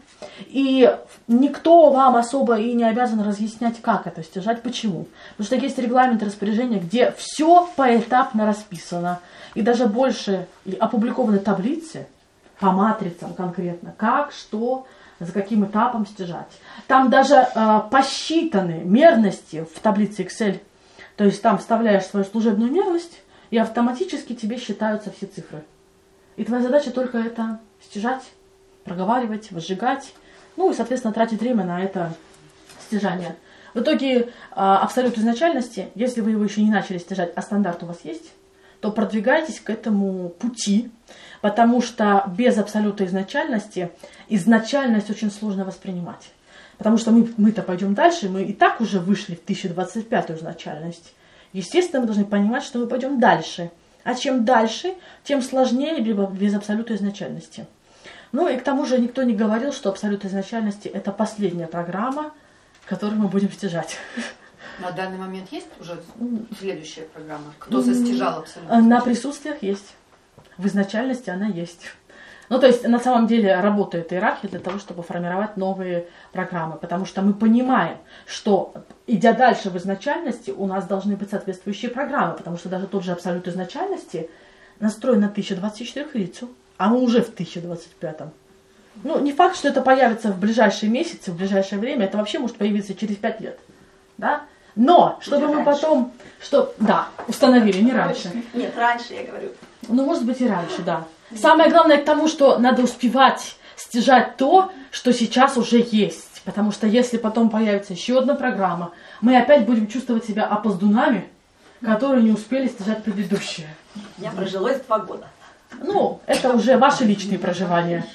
И никто вам особо и не обязан разъяснять, как это стяжать, почему. Потому что есть регламент распоряжения, где все поэтапно расписано. И даже больше опубликованы таблицы по матрицам конкретно, как, что, за каким этапом стяжать. Там даже э, посчитаны мерности в таблице Excel. То есть там вставляешь свою служебную мерность, и автоматически тебе считаются все цифры. И твоя задача только это стяжать, проговаривать, возжигать, ну и, соответственно, тратить время на это стяжание. В итоге абсолют изначальности, если вы его еще не начали стяжать, а стандарт у вас есть, то продвигайтесь к этому пути, потому что без абсолюта изначальности изначальность очень сложно воспринимать. Потому что мы, мы-то пойдем дальше, мы и так уже вышли в тысяча двадцать пятую изначальность. Естественно, мы должны понимать, что мы пойдем дальше. А чем дальше, тем сложнее без абсолюта изначальности. Ну и к тому же никто не говорил, что абсолют изначальности это последняя программа, которую мы будем стяжать. На данный момент есть уже следующая программа? Кто застяжал абсолют? На присутствиях есть. В изначальности она есть. Ну, то есть, на самом деле, работает иерархия для того, чтобы формировать новые программы. Потому что мы понимаем, что, идя дальше в изначальности, у нас должны быть соответствующие программы. Потому что даже тот же абсолют изначальности настроен на тысячу двадцать четырехлицу, а мы уже в тысяча двадцать пятом. Ну, не факт, что это появится в ближайшие месяцы, в ближайшее время. Это вообще может появиться через пять лет. Да? Но, чтобы мы потом... Что, да, установили, не раньше. Нет, раньше, я говорю. Ну, может быть, и раньше, да. Самое главное к тому, что надо успевать стяжать то, что сейчас уже есть. Потому что если потом появится еще одна программа, мы опять будем чувствовать себя опоздунами, которые не успели стяжать предыдущие. Я прожилась два года. Ну, это уже ваши личные проживания.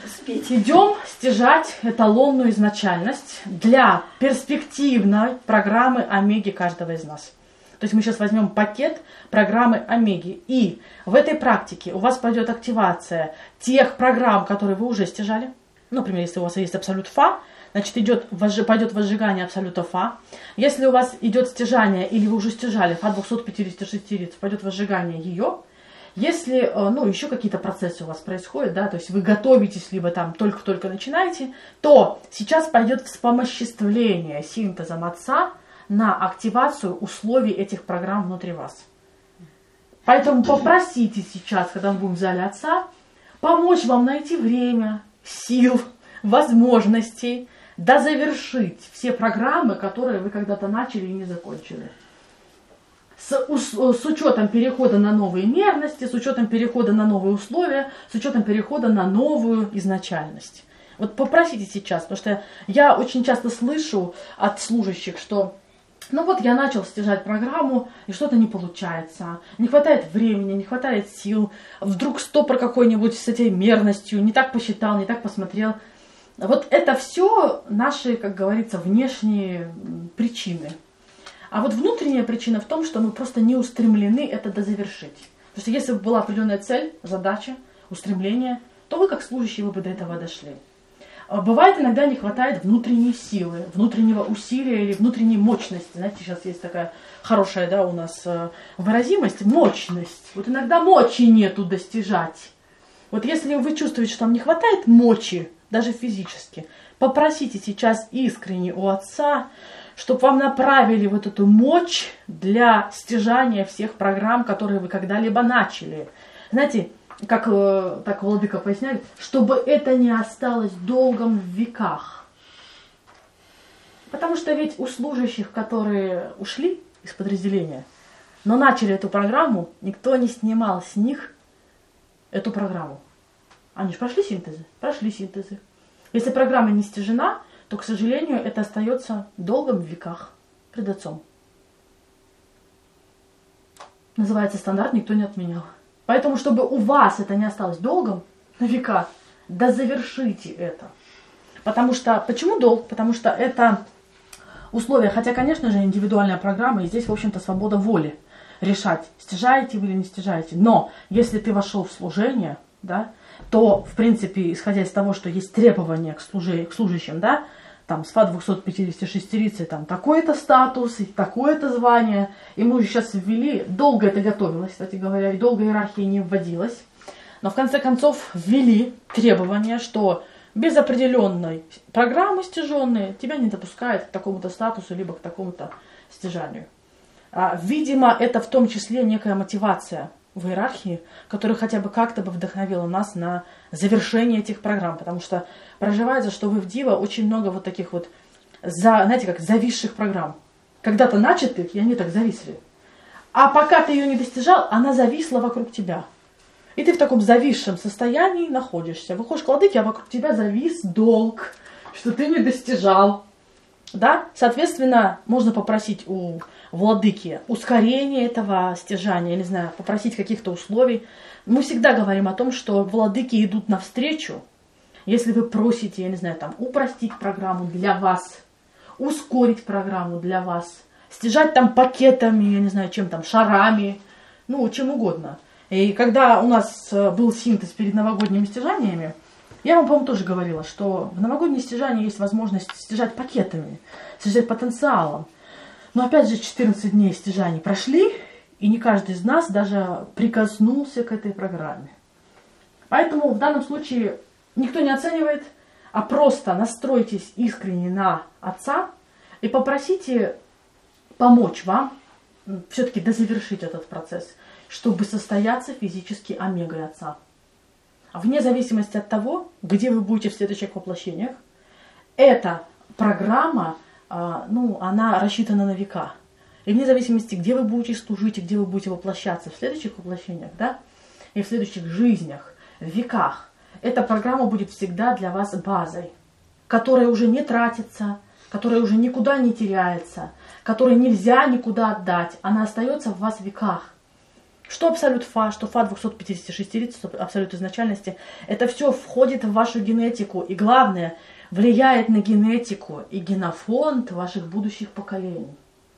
Идем стяжать эталонную изначальность для перспективной программы Омеги каждого из нас. То есть мы сейчас возьмем пакет программы Омеги. И в этой практике у вас пойдет активация тех программ, которые вы уже стяжали. Например, если у вас есть абсолют Фа, значит идет, пойдет возжигание абсолюта Фа. Если у вас идет стяжание, или вы уже стяжали Фа двухсот пятидесяти шести, пойдет возжигание ее. Если, ну, еще какие-то процессы у вас происходят, да, то есть вы готовитесь, либо там только-только начинаете, то сейчас пойдет вспомоществление синтезом Отца на активацию условий этих программ внутри вас. Поэтому попросите сейчас, когда мы будем в зале Отца, помочь вам найти время, сил, возможностей, дозавершить все программы, которые вы когда-то начали и не закончили. С, с учетом перехода на новые мерности, с учетом перехода на новые условия, с учетом перехода на новую изначальность. Вот попросите сейчас, потому что я очень часто слышу от служащих, что Ну вот я начал стяжать программу, и что-то не получается. Не хватает времени, не хватает сил. Вдруг стопор какой-нибудь с этой мерностью, не так посчитал, не так посмотрел. Вот это все наши, как говорится, внешние причины. А вот внутренняя причина в том, что мы просто не устремлены это дозавершить. Потому что если бы была определенная цель, задача, устремление, то вы как служащие вы бы до этого дошли. Бывает, иногда не хватает внутренней силы, внутреннего усилия или внутренней мощности. Знаете, сейчас есть такая хорошая, да, у нас выразимость, мощность. Вот иногда мочи нету достижать. Вот если вы чувствуете, что вам не хватает мочи, даже физически, попросите сейчас искренне у Отца, чтобы вам направили вот эту мощь для стяжания всех программ, которые вы когда-либо начали. Знаете, как так Владыка поясняет, чтобы это не осталось долгом в веках. Потому что ведь у служащих, которые ушли из подразделения, но начали эту программу, никто не снимал с них эту программу. Они же прошли синтезы? Прошли синтезы. Если программа не стяжена, то, к сожалению, это остается долгом в веках пред Отцом. Называется стандарт, никто не отменял. Поэтому, чтобы у вас это не осталось долгом на века, да завершите это. Потому что, почему долг? Потому что это условия, хотя, конечно же, индивидуальная программа, и здесь, в общем-то, свобода воли решать, стяжаете вы или не стяжаете. Но если ты вошел в служение, да, то, в принципе, исходя из того, что есть требования к, служи, к служащим, да, там, с ФА двести пятьдесят шесть, там, такой-то статус, и такое-то звание. И мы уже сейчас ввели, долго это готовилось, кстати говоря, и долго иерархия не вводилась. Но, в конце концов, ввели требования, что без определенной программы стяженной тебя не допускают к такому-то статусу, либо к такому-то стяжанию. А, видимо, это в том числе некая мотивация в иерархии, которая хотя бы как-то бы вдохновила нас на завершение этих программ. Потому что проживается, что в ИВДИВа очень много вот таких вот, за, знаете, как зависших программ. Когда-то начатых, и они так зависли. А пока ты ее не достижал, она зависла вокруг тебя. И ты в таком зависшем состоянии находишься. Выходишь к владыке, а вокруг тебя завис долг, что ты не достижал. Да? Соответственно, можно попросить у владыки ускорения этого стяжания, я не знаю, попросить каких-то условий. Мы всегда говорим о том, что владыки идут навстречу. Если вы просите, я не знаю, там, упростить программу для вас, ускорить программу для вас, стяжать там пакетами, я не знаю, чем там, шарами, ну, чем угодно. И когда у нас был синтез перед новогодними стяжаниями, я вам, по-моему, тоже говорила, что в новогодние стяжания есть возможность стяжать пакетами, стяжать потенциалом. Но опять же, четырнадцать дней стяжаний прошли, и не каждый из нас даже прикоснулся к этой программе. Поэтому в данном случае никто не оценивает, а просто настройтесь искренне на Отца и попросите помочь вам все-таки дозавершить этот процесс, чтобы состояться физически омегой Отца. Вне зависимости от того, где вы будете в следующих воплощениях, эта программа, ну, она рассчитана на века. И вне зависимости, где вы будете служить и где вы будете воплощаться в следующих воплощениях, да, и в следующих жизнях, в веках, эта программа будет всегда для вас базой, которая уже не тратится, которая уже никуда не теряется, которой нельзя никуда отдать, она остается в вас в веках. Что абсолют Фа, что Фа двести пятьдесят шесть, что абсолют изначальности, это все входит в вашу генетику. И главное, влияет на генетику и генофонд ваших будущих поколений.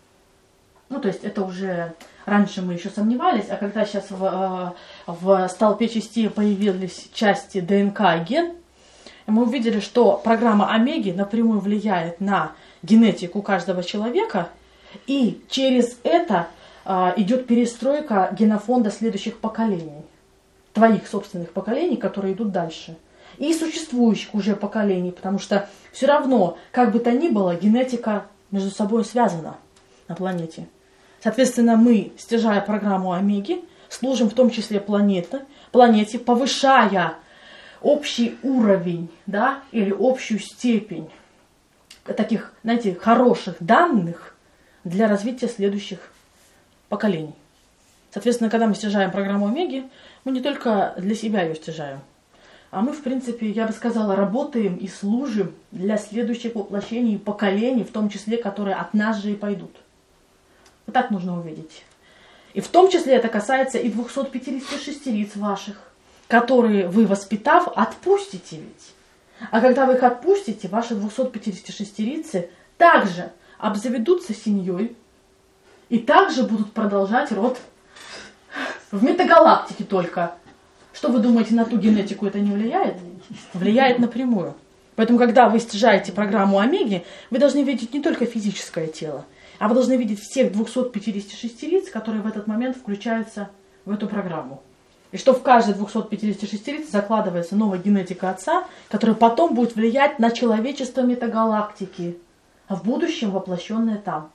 Ну, то есть это уже раньше мы еще сомневались, а когда сейчас в, в столпе частей появились части ДНК и ген, мы увидели, что программа Омеги напрямую влияет на генетику каждого человека, и через это идет перестройка генофонда следующих поколений, твоих собственных поколений, которые идут дальше, и существующих уже поколений, потому что все равно, как бы то ни было, генетика между собой связана на планете. Соответственно, мы, стяжая программу Омеги, служим в том числе планете, планете, повышая общий уровень, да, или общую степень таких, знаете, хороших данных для развития следующих поколений. Соответственно, когда мы стяжаем программу Омеги, мы не только для себя ее стяжаем, а мы, в принципе, я бы сказала, работаем и служим для следующих воплощений и поколений, в том числе, которые от нас же и пойдут. Вот так нужно увидеть. И в том числе это касается и двухсот пятидесяти шести лиц ваших, которые вы, воспитав, отпустите ведь. А когда вы их отпустите, ваши двухсот пятидесяти шести лица также обзаведутся семьей и также будут продолжать род в метагалактике только. Что вы думаете, на ту генетику это не влияет? Влияет напрямую. Поэтому, когда вы стяжаете программу Омеги, вы должны видеть не только физическое тело, а вы должны видеть всех двухсот пятидесяти шести лиц, которые в этот момент включаются в эту программу. И что в каждой двухсот пятидесяти шести лиц закладывается новая генетика Отца, которая потом будет влиять на человечество метагалактики, а в будущем воплощенное там.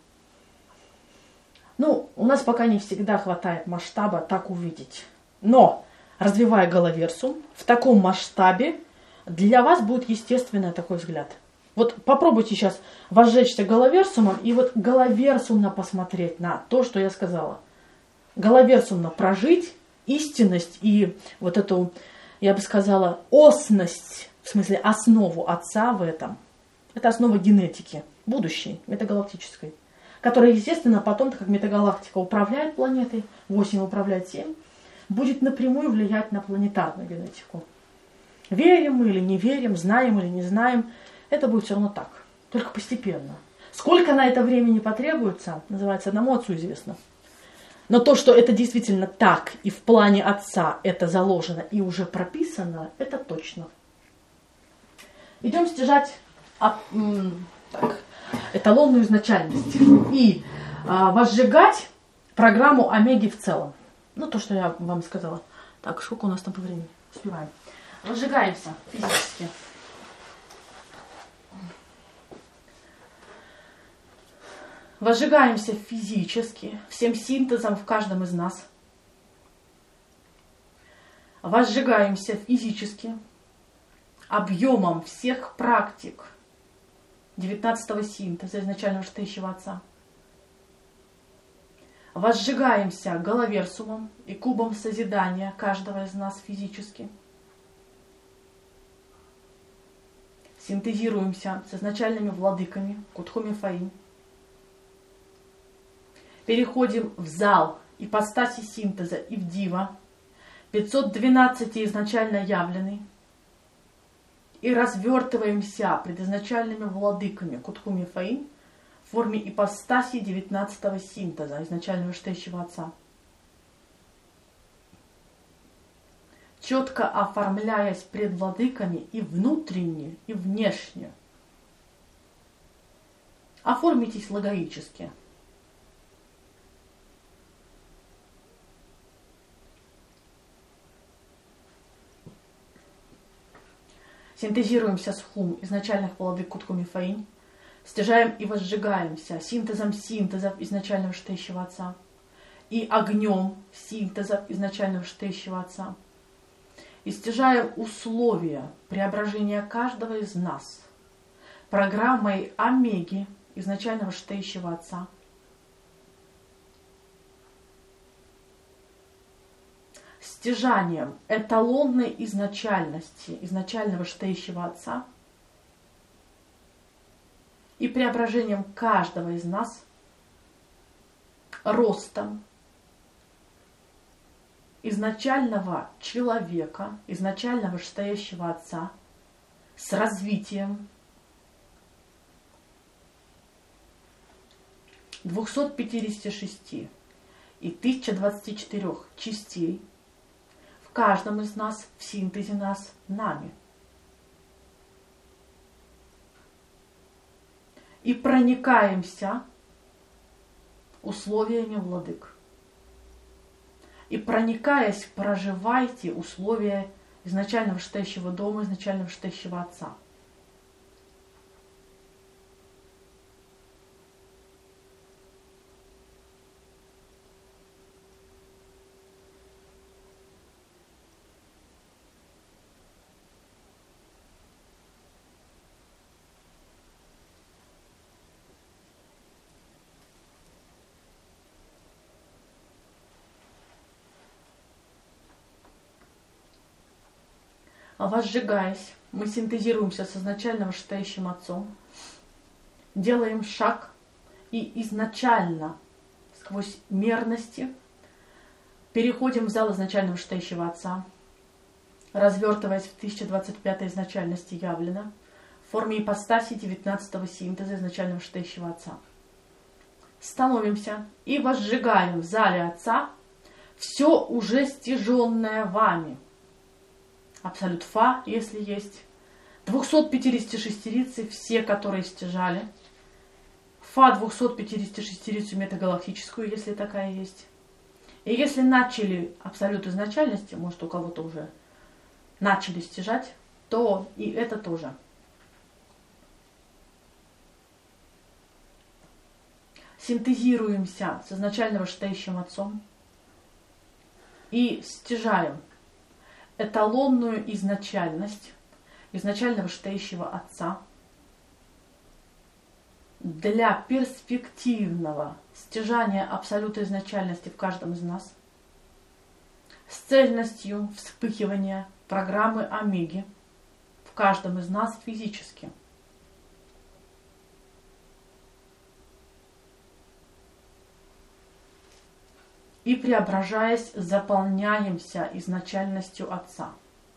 Ну, у нас пока не всегда хватает масштаба так увидеть. Но, развивая Галаверсум, в таком масштабе для вас будет естественный такой взгляд. Вот попробуйте сейчас возжечься Галаверсумом и вот галаверсумно посмотреть на то, что я сказала. Галаверсумно прожить истинность и вот эту, я бы сказала, осность, в смысле основу Отца в этом. Это основа генетики, будущей, метагалактической, которая, естественно, потом, так как метагалактика управляет планетой, восемь управляет семь, будет напрямую влиять на планетарную генетику. Верим мы или не верим, знаем или не знаем, это будет все равно так, только постепенно. Сколько на это времени потребуется, называется, одному Отцу известно. Но то, что это действительно так, и в плане Отца это заложено и уже прописано, это точно. Идем стяжать а, м, так, эталонную изначальность и а, возжигать программу Омеги в целом. Ну, то, что я вам сказала. Так, сколько у нас там по времени? Успеваем. Возжигаемся физически. Возжигаемся физически, всем синтезом в каждом из нас. Возжигаемся физически объемом всех практик девятнадцатого синтеза изначального штейщего Отца. Возжигаемся галаверсумом и кубом созидания каждого из нас физически. Синтезируемся с изначальными владыками Кутхуми Фаим. Переходим в зал ипостаси синтеза и в дива, пятьсот двенадцать изначально явленный, и развертываемся пред изначальными владыками Кутхуми Фаим в форме ипостаси девятнадцатого синтеза, изначального штейщего Отца. Четко оформляясь пред владыками и внутренне, и внешне. Оформитесь логически. Синтезируемся с хум изначальных владык Кутхуми Фаим, стяжаем и возжигаемся синтезом синтезов изначального штейщего Отца и огнем синтезов изначального штейщего Отца. И стяжаем условия преображения каждого из нас программой Омеги изначального штейщего Отца. Стяжанием эталонной изначальности изначального штейщего Отца и преображением каждого из нас ростом изначального человека, изначального штейщего Отца с развитием двухсот пятидесяти шести и тысячи двадцати четырёх частей в каждом из нас, в синтезе нас, нами. И проникаемся условиями владык. И проникаясь, проживайте условия изначального штейщего дома, изначального штейщего Отца. Возжигаясь, мы синтезируемся с изначальным штейщим Отцом, делаем шаг и изначально сквозь мерности, переходим в зал изначального читающего Отца, развертываясь в тысяча двадцать пятой изначальности явлено, в форме ипостаси девятнадцатого синтеза изначального читающего Отца. Становимся и возжигаем в зале Отца все уже стяженное вами. Абсолют Фа, если есть. двухсот пятидесятишестерицы, все, которые стяжали. Фа двухсот пятидесятишестерицу метагалактическую, если такая есть. И если начали абсолют изначальности, может у кого-то уже начали стяжать, то и это тоже. Синтезируемся с изначального читающим Отцом и стяжаем эталонную изначальность изначального читающего Отца для перспективного стяжания абсолюта изначальности в каждом из нас с цельностью вспыхивания программы Омеги в каждом из нас физически. И преображаясь, заполняемся изначальностью Отца.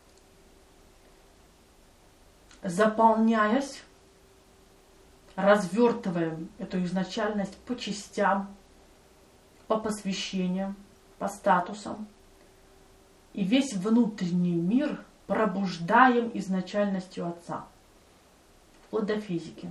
Заполняясь, развертываем эту изначальность по частям, по посвящениям, по статусам. И весь внутренний мир пробуждаем изначальностью Отца, вплоть до физики.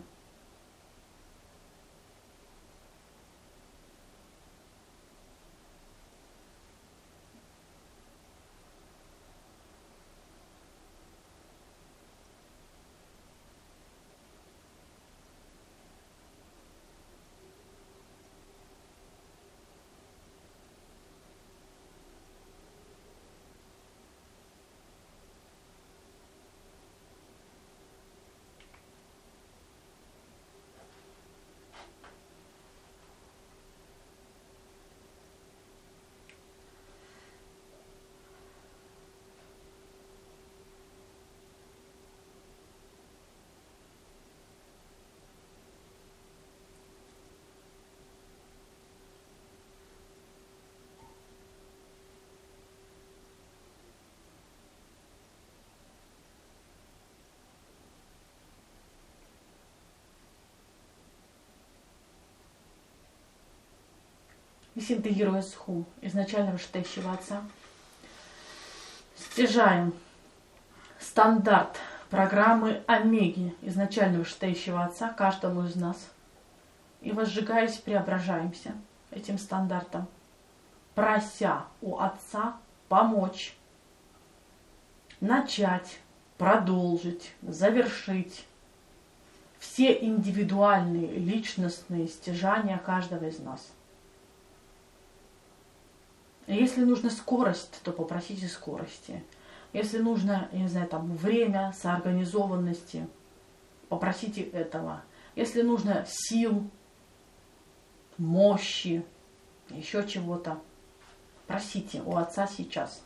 И синтезируя сху изначального читающего Отца, стяжаем стандарт программы Омеги изначального читающего Отца каждому из нас и, возжигаясь, преображаемся этим стандартом, прося у Отца помочь начать, продолжить, завершить все индивидуальные личностные стяжания каждого из нас. Если нужна скорость, то попросите скорости. Если нужно, я не знаю, там, время, соорганизованности, попросите этого. Если нужно сил, мощи, еще чего-то, просите у Отца сейчас.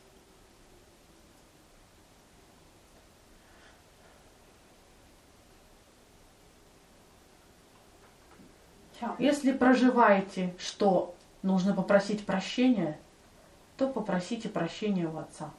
Если проживаете, что нужно попросить прощения, то попросите прощения у Отца.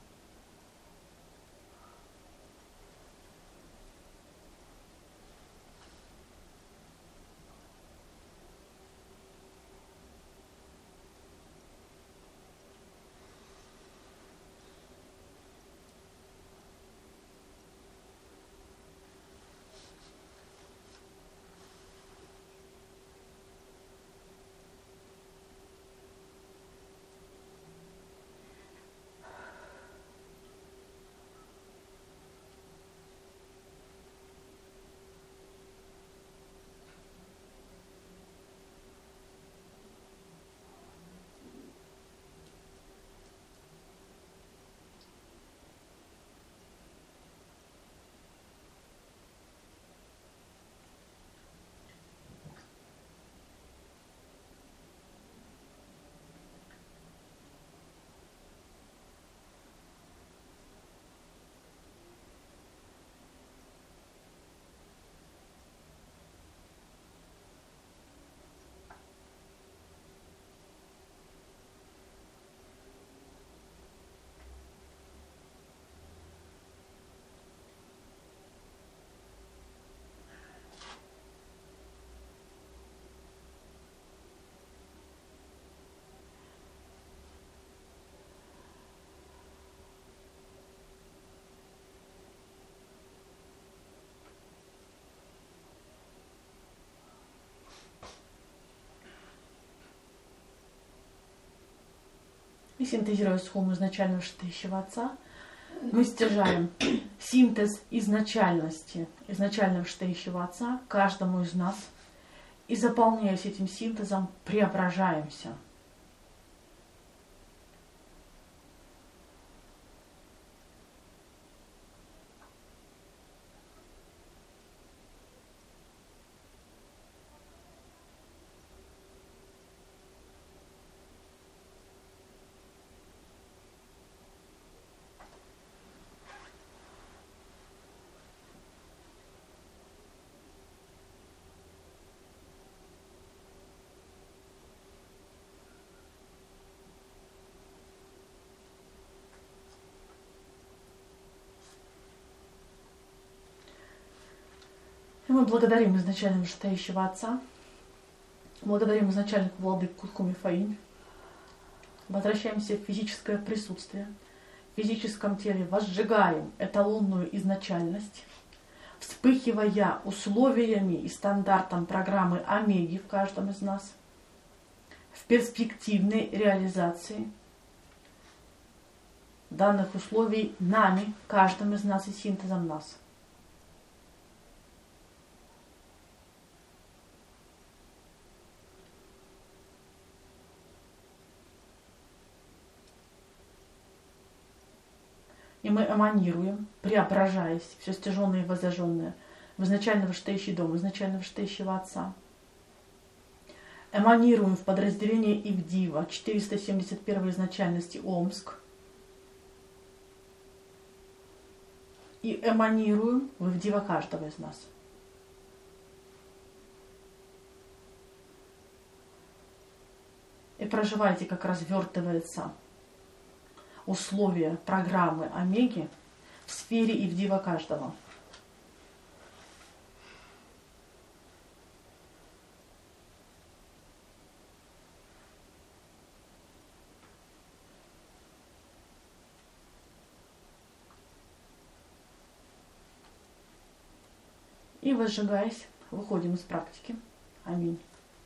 и синтезируя схему изначального Высшего Отца, мы стяжаем синтез изначальности, изначального Высшего Отца каждому из нас и, заполняясь этим синтезом, преображаемся. И мы благодарим изначально Вышестоящего Отца, благодарим изначально владыку Куткуми Фаинь, возвращаемся в физическое присутствие, в физическом теле возжигаем эталонную изначальность, вспыхивая условиями и стандартом программы Омеги в каждом из нас, в перспективной реализации данных условий нами, каждым из нас и синтезом нас. И мы эманируем, преображаясь, все стяженное и воззаженное, в изначально Вышестоящий дом, в изначально Вышестоящего Отца. Эманируем в подразделение Ивдива, четыреста семьдесят первой изначальности Омск. И эманируем в Ивдива каждого из нас. И проживайте, как развертывается условия программы Омеги в сфере Ивдива каждого. И возжигаясь, выходим из практики. Аминь.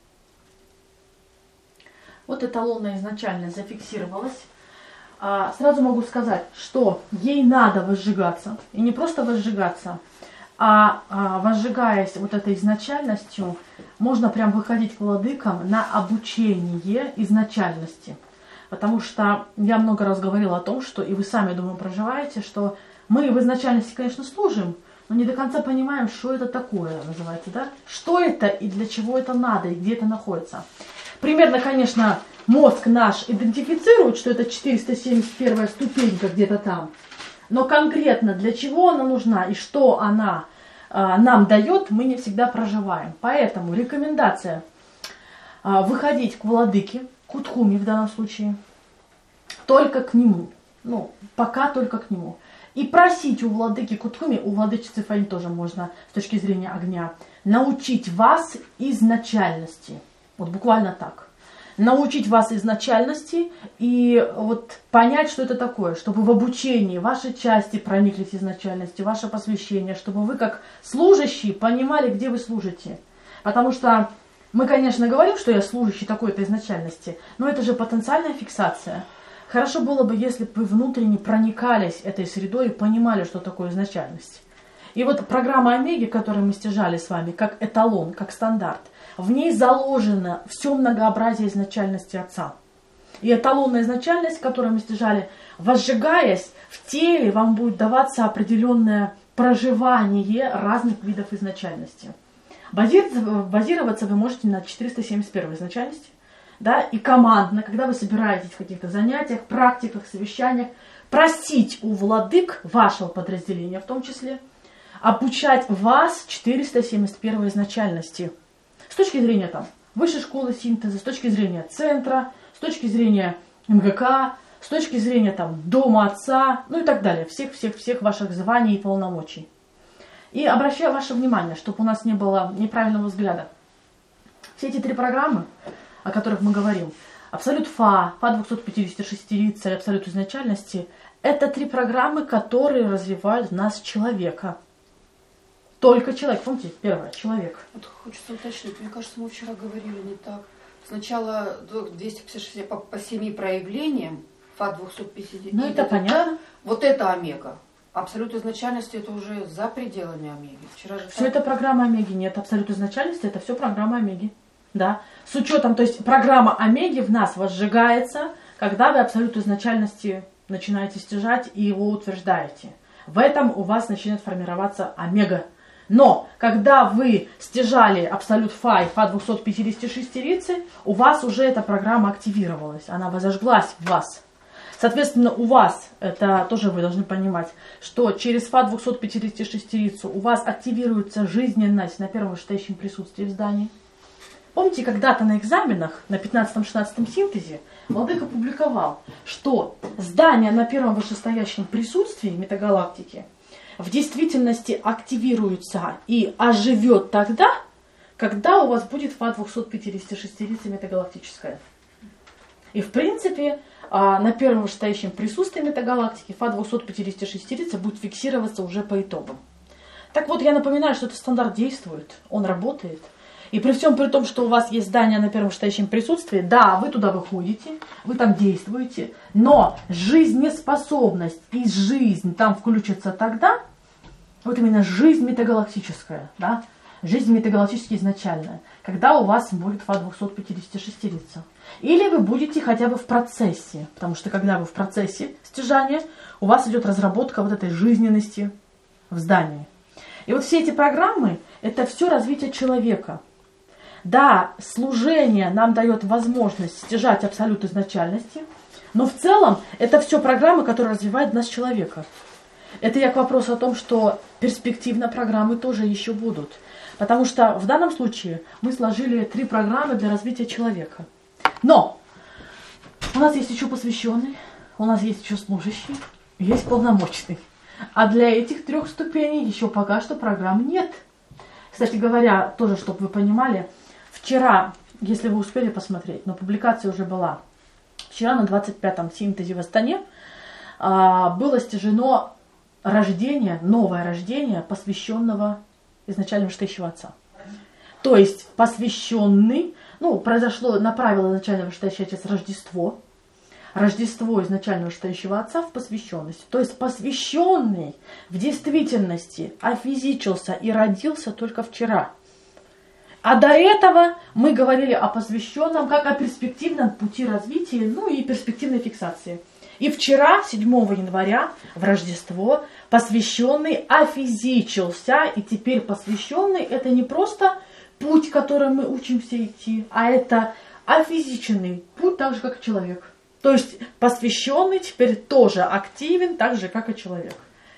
Вот эталонная изначально зафиксировалась. Сразу могу сказать, что ей надо возжигаться. И не просто возжигаться, а возжигаясь вот этой изначальностью, можно прям выходить к владыкам на обучение изначальности. Потому что я много раз говорила о том, что, и вы сами, думаю, проживаете, что мы в изначальности, конечно, служим, но не до конца понимаем, что это такое, называется, да? Что это и для чего это надо, и где это находится. Примерно, конечно, мозг наш идентифицирует, что это четыреста семьдесят первая ступенька где-то там. Но конкретно для чего она нужна и что она э, нам дает, мы не всегда проживаем. Поэтому рекомендация э, выходить к владыке, к Утхуми в данном случае, только к нему. Ну, пока только к нему. И просить у владыки Кутхуми, у владычицы Фаинь тоже можно с точки зрения огня, научить вас изначальности. Вот буквально так. Научить вас изначальности и вот понять, что это такое, чтобы в обучении вашей части прониклись изначальности, ваше посвящение, чтобы вы как служащие понимали, где вы служите. Потому что мы, конечно, говорим, что я служащий такой-то изначальности, но это же потенциальная фиксация. Хорошо было бы, если бы вы внутренне проникались этой средой и понимали, что такое изначальность. И вот программа Омеги, которую мы стяжали с вами, как эталон, как стандарт, в ней заложено все многообразие изначальности Отца. И эталонная изначальность, которую мы стяжали, возжигаясь, в теле вам будет даваться определенное проживание разных видов изначальности. Базироваться вы можете на четыреста семьдесят первой изначальности. Да, и командно, когда вы собираетесь в каких-то занятиях, практиках, совещаниях, просить у владык вашего подразделения в том числе, обучать вас четыреста семьдесят первой изначальности. С точки зрения там, высшей школы синтеза, с точки зрения центра, с точки зрения эм гэ ка, с точки зрения там, дома отца, ну и так далее, всех-всех-всех ваших званий и полномочий. И обращаю ваше внимание, чтобы у нас не было неправильного взгляда. Все эти три программы, о которых мы говорим, Абсолют Фа, Фа двести пятьдесят шесть лица, Абсолют изначальности, это три программы, которые развивают в нас человека. Только человек. Помните, первое, человек. Вот хочется уточнить, мне кажется, мы вчера говорили не так. Сначала двести пятьдесят шесть по, по семи проявлениям, Фа двести пятьдесят. Ну, это понятно. Вот это омега. Абсолют изначальности это уже за пределами омеги. Вчера же Все так... это программа омеги. Нет, абсолют изначальности это все программа омеги. Да. С учетом, то есть программа омеги в нас возжигается, когда вы абсолют изначальности начинаете стяжать и его утверждаете. В этом у вас начинает формироваться омега. Но когда вы стяжали абсолют фа и фа двести пятьдесят шестерицы, у вас уже эта программа активировалась, она возожглась в вас. Соответственно, у вас, это тоже вы должны понимать, что через фа двести пятьдесят шестерицу у вас активируется жизненность на первом вышестоящем присутствии в здании. Помните, когда-то на экзаменах, на пятнадцатом-шестнадцатом синтезе, Владыка публиковал, что здание на первом вышестоящем присутствии метагалактики в действительности активируется и оживет тогда, когда у вас будет фа двести пятьдесят шестерица метагалактическая. И в принципе, на первом вышестоящем присутствии метагалактики фа двести пятьдесят шестерица будет фиксироваться уже по итогам. Так вот, я напоминаю, что этот стандарт действует, он работает. И при всем при том, что у вас есть здание на первом вышестоящем присутствии, да, вы туда выходите, вы там действуете, но жизнеспособность и жизнь там включится тогда, вот именно жизнь метагалактическая, да, жизнь метагалактически изначальная, когда у вас будет фа двести пятьдесят шестерица. Или вы будете хотя бы в процессе, потому что когда вы в процессе стяжания, у вас идет разработка вот этой жизненности в здании. И вот все эти программы, это все развитие человека. Да, служение нам дает возможность стяжать абсолют изначальности, но в целом это все программы, которые развивают нас человека. Это я к вопросу о том, что перспективно программы тоже еще будут. Потому что в данном случае мы сложили три программы для развития человека. Но у нас есть еще посвященный, у нас есть еще служащий, есть полномочный. А для этих трех ступеней еще пока что программ нет. Кстати говоря, тоже, чтобы вы понимали, вчера, если вы успели посмотреть, но публикация уже была, вчера на двадцать пятом синтезе в Астане а, было стяжено рождение, новое рождение посвященного изначально вышестоящего отца. То есть посвященный, ну, произошло, направило изначально вышестоящий отец Рождество, Рождество изначально вышестоящего отца в посвященность. То есть посвященный в действительности офизичился и родился только вчера. А до этого мы говорили о посвященном как о перспективном пути развития, ну и перспективной фиксации. И вчера, седьмого января, в Рождество, посвященный офизичился, и теперь посвященный это не просто путь, которым мы учимся идти, а это офизиченный путь, так же, как и человек. То есть посвященный теперь тоже активен, так же, как и человек.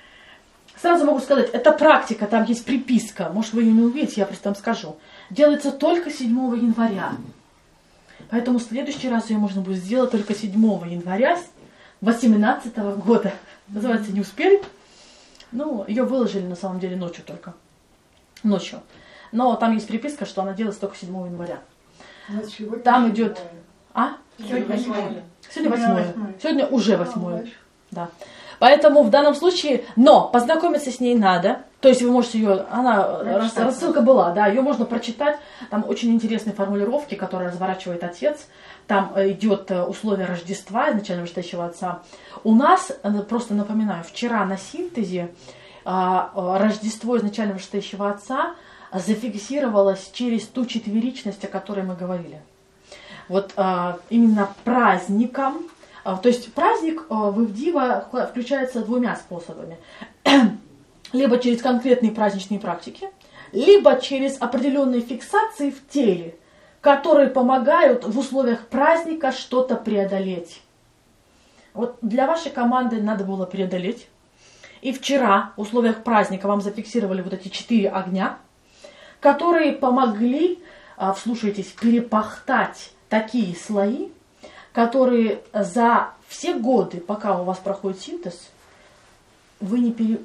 Сразу могу сказать, это практика, там есть приписка, может вы ее не увидите, я просто вам скажу. Делается только седьмого января. Поэтому в следующий раз ее можно будет сделать только седьмого января восемнадцатого года. Называется «Не успели». Ну, ее выложили на самом деле ночью только. Ночью. Но там есть приписка, что она делается только седьмого января. Там идет... А? Сегодня восьмое. Сегодня восьмое. Сегодня уже восьмое. Да. Поэтому в данном случае, но познакомиться с ней надо. То есть вы можете ее, она, рассылка была, да, ее можно прочитать. Там очень интересные формулировки, которые разворачивает отец. Там идет условие Рождества изначально вышестоящего отца. У нас, просто напоминаю, вчера на синтезе Рождество изначально вышестоящего отца зафиксировалось через ту четверичность, о которой мы говорили. Вот именно праздником. То есть праздник в Ивдива включается двумя способами. Либо через конкретные праздничные практики, либо через определенные фиксации в теле, которые помогают в условиях праздника что-то преодолеть. Вот для вашей команды надо было преодолеть. И вчера в условиях праздника вам зафиксировали вот эти четыре огня, которые помогли, вслушайтесь, перепахтать такие слои, которые за все годы, пока у вас проходит синтез, вы не, пере,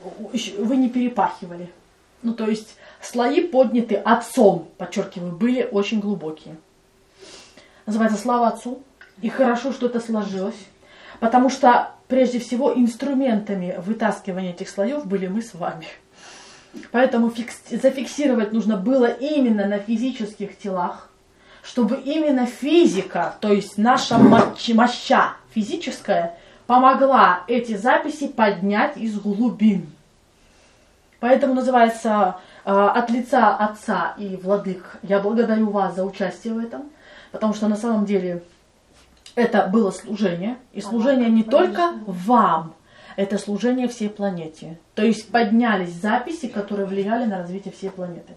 вы не перепахивали. Ну, то есть слои подняты отцом, подчеркиваю, были очень глубокие. Называется «Слава Отцу». И хорошо, что это сложилось. Потому что, прежде всего, инструментами вытаскивания этих слоев были мы с вами. Поэтому фикс, зафиксировать нужно было именно на физических телах, чтобы именно физика, то есть наша мощь, моща физическая, помогла эти записи поднять из глубин. Поэтому называется э, от лица Отца и Владык «Я благодарю вас за участие в этом», потому что на самом деле это было служение, и служение не только вам, это служение всей планете. То есть поднялись записи, которые влияли на развитие всей планеты.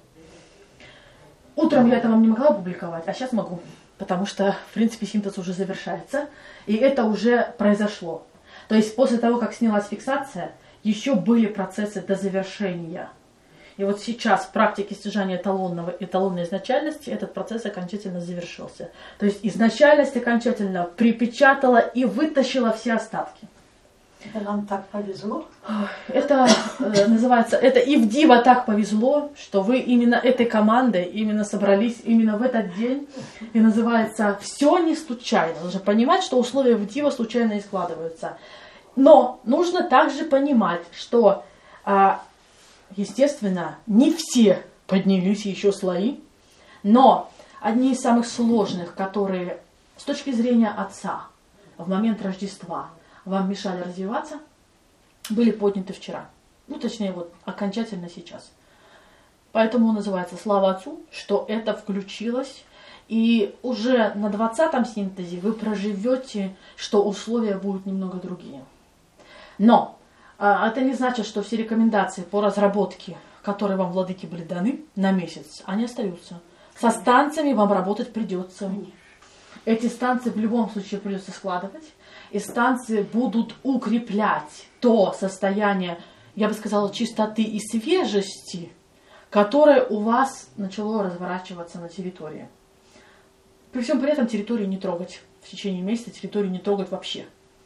Утром я это вам не могла опубликовать, а сейчас могу, потому что, в принципе, синтез уже завершается, и это уже произошло. То есть после того, как снялась фиксация, еще были процессы до завершения. И вот сейчас в практике стяжания эталонного, эталонной изначальности этот процесс окончательно завершился. То есть изначальность окончательно припечатала и вытащила все остатки. Это нам так повезло. Это э, называется, это и в Дива так повезло, что вы именно этой командой именно собрались именно в этот день. И называется «Все не случайно». Нужно понимать, что условия в Дива случайно не складываются. Но нужно также понимать, что, э, естественно, не все поднялись еще слои, но одни из самых сложных, которые с точки зрения Отца в момент Рождества вам мешали развиваться, были подняты вчера. Ну, точнее, вот окончательно сейчас. Поэтому называется «Слава Отцу», что это включилось. И уже на двадцатом синтезе вы проживете, что условия будут немного другие. Но а, это не значит, что все рекомендации по разработке, которые вам, владыки, были даны на месяц, они остаются. Со станциями вам работать придется. Эти станции в любом случае придется складывать. И станции будут укреплять то состояние, я бы сказала, чистоты и свежести, которое у вас начало разворачиваться на территории. При всем при этом территорию не трогать. В течение месяца территорию не трогать вообще.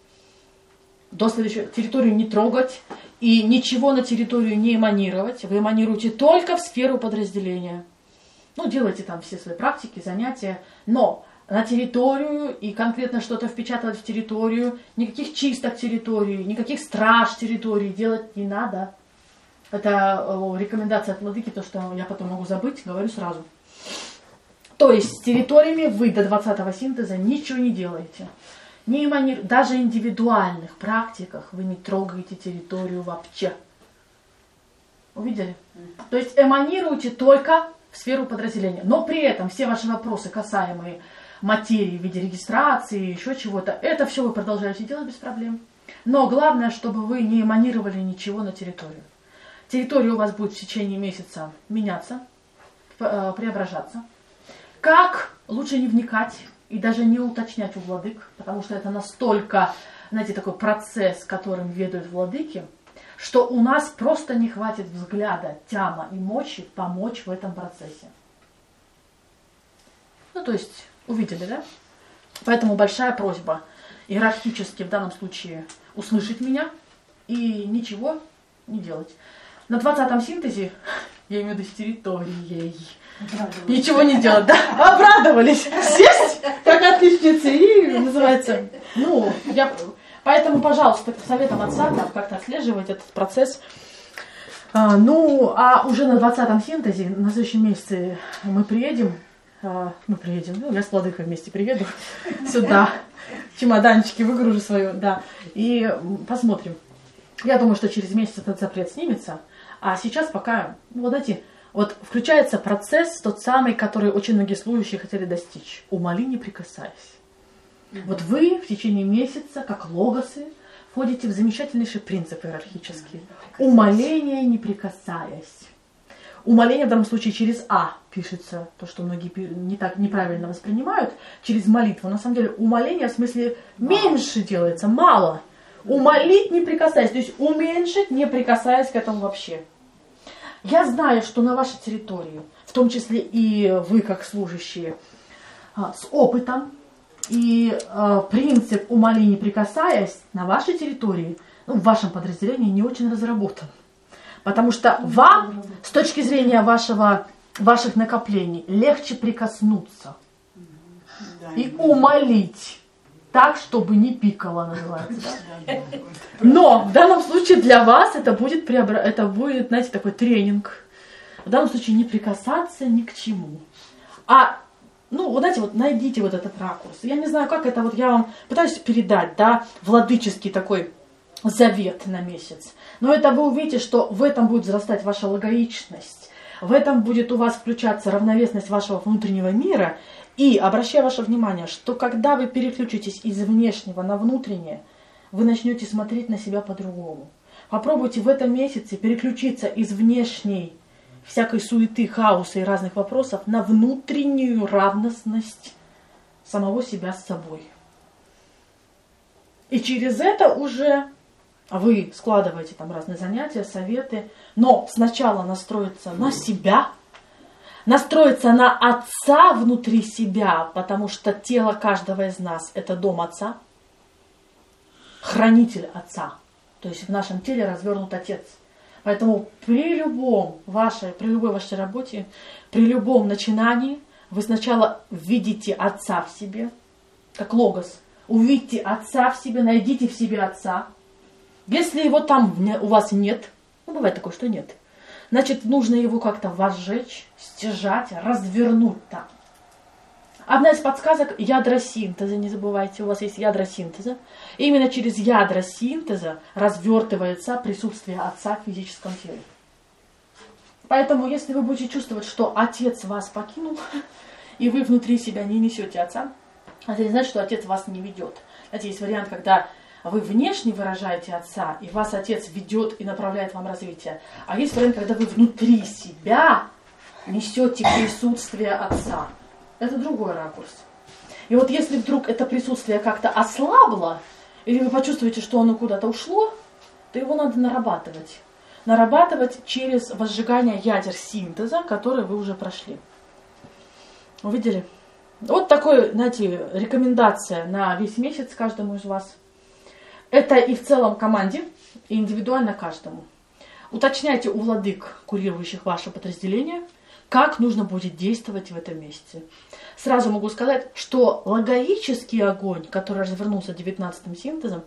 До следующего территорию не трогать и ничего на территорию не эманировать. Вы эманируете только в сферу подразделения. Ну, делайте там все свои практики, занятия, но на территорию и конкретно что-то впечатывать в территорию, никаких чисток территории, никаких страж территории делать не надо. Это о, рекомендация от владыки, то, что я потом могу забыть, говорю сразу. То есть с территориями вы до двадцатого синтеза ничего не делаете. Не эмани... Даже в индивидуальных практиках вы не трогаете территорию вообще. Увидели? То есть эманируете только в сферу подразделения. Но при этом все ваши вопросы, касаемые материи в виде регистрации, еще чего-то, это все вы продолжаете делать без проблем. Но главное, чтобы вы не эманировали ничего на территорию. Территория у вас будет в течение месяца меняться, преображаться. Как? Лучше не вникать и даже не уточнять у владык, потому что это настолько, знаете, такой процесс, которым ведают владыки, что у нас просто не хватит взгляда, тяма и мочи помочь в этом процессе. Ну, то есть, увидели, да? Поэтому большая просьба иерархически в данном случае услышать меня и ничего не делать. На двадцатом синтезе, я имею в виду с территорией, ничего не делать, да? Обрадовались. Сесть, как отличницы, и называется, ну, я... Поэтому, пожалуйста, советом отца как-то отслеживать этот процесс. А, ну, а уже на двадцатом синтезе, на следующем месяце мы приедем, а, мы приедем, ну, я с владыкой вместе приеду сюда, чемоданчики выгружу свою, да, и посмотрим. Я думаю, что через месяц этот запрет снимется, а сейчас пока, ну, вот знаете, вот включается процесс тот самый, который очень многие служащие хотели достичь. Умоли, не прикасаясь. Вот вы в течение месяца, как логосы, входите в замечательнейший принцип иерархический. Умоление, не прикасаясь. Умоление в данном случае через А пишется, то, что многие не так неправильно воспринимают, через молитву. На самом деле умоление в смысле меньше делается, мало. Умолить, не прикасаясь, то есть уменьшить, не прикасаясь к этому вообще. Я знаю, что на вашей территории, в том числе и вы, как служащие, с опытом, и э, принцип «умоли, не прикасаясь» на вашей территории, ну, в вашем подразделении не очень разработан. Потому что вам, с точки зрения вашего, ваших накоплений, легче прикоснуться и умолить так, чтобы не пикало, называется. Да? Но в данном случае для вас это будет, преобра... это будет, знаете, такой тренинг. В данном случае не прикасаться ни к чему. А ну, вот знаете, вот найдите вот этот ракурс. Я не знаю, как это, вот я вам пытаюсь передать, да, владыческий такой завет на месяц. Но это вы увидите, что в этом будет взрастать ваша логоичность, в этом будет у вас включаться равновесность вашего внутреннего мира. И обращаю ваше внимание, что когда вы переключитесь из внешнего на внутреннее, вы начнете смотреть на себя по-другому. Попробуйте в этом месяце переключиться из внешней всякой суеты, хаоса и разных вопросов на внутреннюю равностность самого себя с собой. И через это уже вы складываете там разные занятия, советы, но сначала настроиться на себя, настроиться на Отца внутри себя, потому что тело каждого из нас – это дом Отца, хранитель Отца. То есть в нашем теле развернут Отец. Поэтому при любом вашей, при любой вашей работе, при любом начинании вы сначала видите Отца в себе, как логос. Увидьте Отца в себе, найдите в себе Отца. Если его там у вас нет, ну бывает такое, что нет, значит нужно его как-то возжечь, стяжать, развернуть там. Одна из подсказок – ядра синтеза, не забывайте, у вас есть ядра синтеза. И именно через ядра синтеза развертывается присутствие Отца в физическом теле. Поэтому, если вы будете чувствовать, что Отец вас покинул, и вы внутри себя не несете Отца, это не значит, что Отец вас не ведет. Знаете, есть вариант, когда вы внешне выражаете Отца, и вас Отец ведет и направляет вам развитие. А есть вариант, когда вы внутри себя несете присутствие Отца. Это другой ракурс. И вот если вдруг это присутствие как-то ослабло, или вы почувствуете, что оно куда-то ушло, то его надо нарабатывать. Нарабатывать через возжигание ядер синтеза, которые вы уже прошли. Увидели? Вот такой, знаете, рекомендация на весь месяц каждому из вас. Это и в целом команде, и индивидуально каждому. Уточняйте у владык, курирующих ваше подразделение, как нужно будет действовать в этом месяце. Сразу могу сказать, что логоический огонь, который развернулся девятнадцатым синтезом,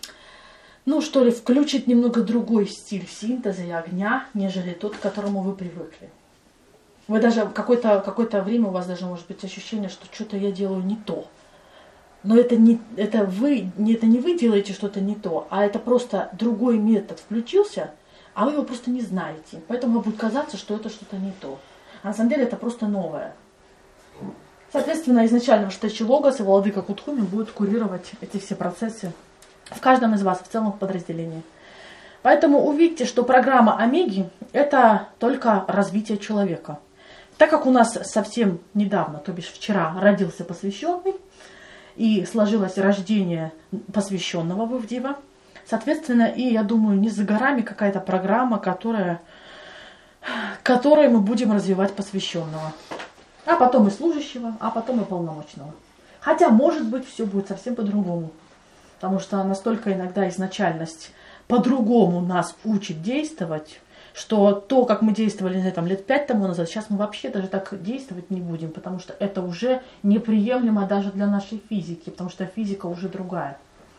ну что ли, включит немного другой стиль синтеза и огня, нежели тот, к которому вы привыкли. Вы даже какое-то, какое-то время у вас даже может быть ощущение, что что-то я делаю не то. Но это не, это, вы, это не вы делаете что-то не то, а это просто другой метод включился, а вы его просто не знаете. Поэтому вам будет казаться, что это что-то не то. А на самом деле это просто новое. Соответственно, изначально Штачи Логос и Владыка Кутхуми будут курировать эти все процессы в каждом из вас, в целом в подразделении. Поэтому увидьте, что программа Омеги – это только развитие человека. Так как у нас совсем недавно, то бишь вчера, родился посвященный, и сложилось рождение посвященного в Ивдива, соответственно, и, я думаю, не за горами какая-то программа, которая, которой мы будем развивать посвященного. А потом и служащего, а потом и полномочного. Хотя, может быть, все будет совсем по-другому. Потому что настолько иногда изначальность по-другому нас учит действовать, что то, как мы действовали, не знаю, там, лет пять тому назад, сейчас мы вообще даже так действовать не будем, потому что это уже неприемлемо даже для нашей физики, потому что физика уже другая.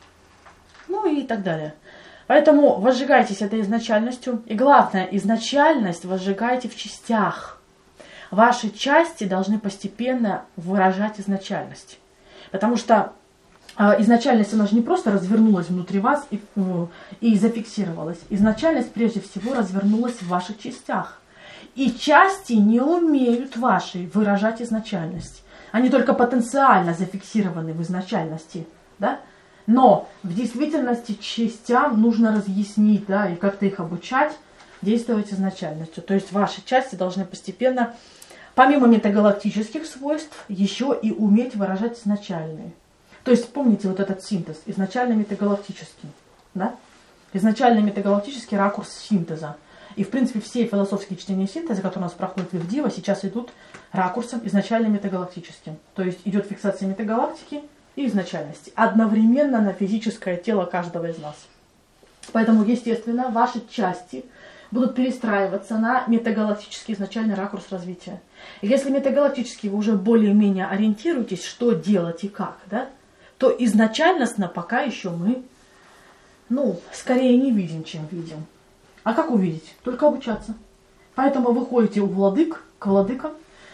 Ну и так далее. Поэтому возжигайтесь этой изначальностью. И главное, изначальность возжигайте в частях. Ваши части должны постепенно выражать изначальность. Потому что изначальность, она же не просто развернулась внутри вас и, и зафиксировалась. Изначальность прежде всего развернулась в ваших частях. И части не умеют ваши выражать изначальность. Они только потенциально зафиксированы в изначальности. Да? Но в действительности частям нужно разъяснить, да, и как-то их обучать действовать изначальностью. То есть ваши части должны постепенно, помимо метагалактических свойств, еще и уметь выражать изначальные. То есть помните вот этот синтез, изначально метагалактический, да? Изначально метагалактический ракурс синтеза. И в принципе все философские чтения синтеза, которые у нас проходят в Ивдива, сейчас идут ракурсом изначально метагалактическим. То есть идет фиксация метагалактики и изначальности одновременно на физическое тело каждого из нас. Поэтому, естественно, ваши части будут перестраиваться на метагалактический изначальный ракурс развития. И если метагалактически вы уже более-менее ориентируетесь, что делать и как, да, то изначальностно пока еще мы, ну, скорее не видим, чем видим. А как увидеть? Только обучаться. Поэтому вы ходите у владык, к владыкам,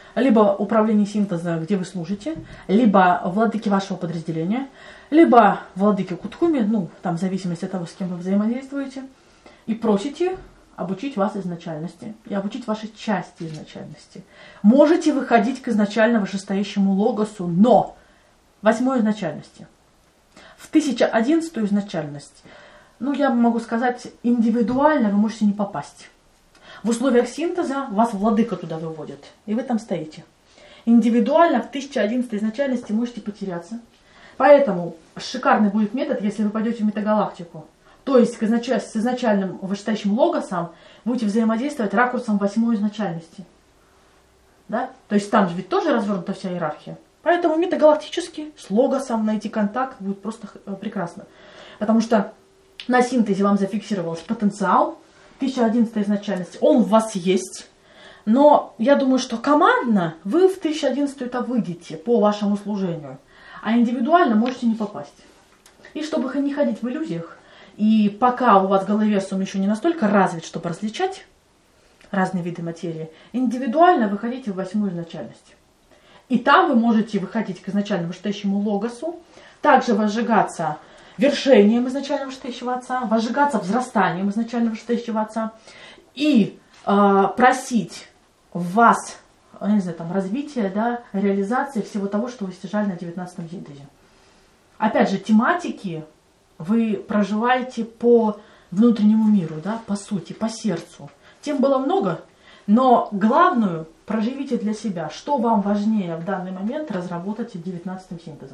либо управление синтеза, где вы служите, либо владыки вашего подразделения, либо владыки Кутхуми, ну, там в зависимости от того, с кем вы взаимодействуете, и просите обучить вас изначальности и обучить ваши части изначальности. Можете выходить к изначально вышестоящему логосу, но восьмой изначальности. В тысяча одиннадцатую изначальность, ну, я могу сказать, индивидуально вы можете не попасть. В условиях синтеза вас владыка туда выводит, и вы там стоите. Индивидуально в тысяча одиннадцатой изначальности можете потеряться. Поэтому шикарный будет метод, если вы пойдете в метагалактику. То есть с изначальным вышестоящим логосом будете взаимодействовать ракурсом восьмой изначальности. Да? То есть там же ведь тоже развернута вся иерархия. Поэтому метагалактически с логосом найти контакт будет просто прекрасно. Потому что на синтезе вам зафиксировался потенциал тысяча одиннадцатой изначальности. Он у вас есть. Но я думаю, что командно вы в тысяча одиннадцатую-то выйдете по вашему служению. А индивидуально можете не попасть. И чтобы не ходить в иллюзиях, и пока у вас головесум еще не настолько развит, чтобы различать разные виды материи, индивидуально выходите в восьмую изначальность. И там вы можете выходить к изначально вышестоящему логосу, также возжигаться вершением изначально вышестоящего отца, возжигаться взрастанием изначально вышестоящего отца и э, просить в вас, не знаю, там, развития, да, реализации всего того, что вы стяжали на девятнадцатом синтезе. Опять же, тематики вы проживаете по внутреннему миру, да, по сути, по сердцу. Тем было много, но главную проживите для себя. Что вам важнее в данный момент разработать девятнадцатым синтезом.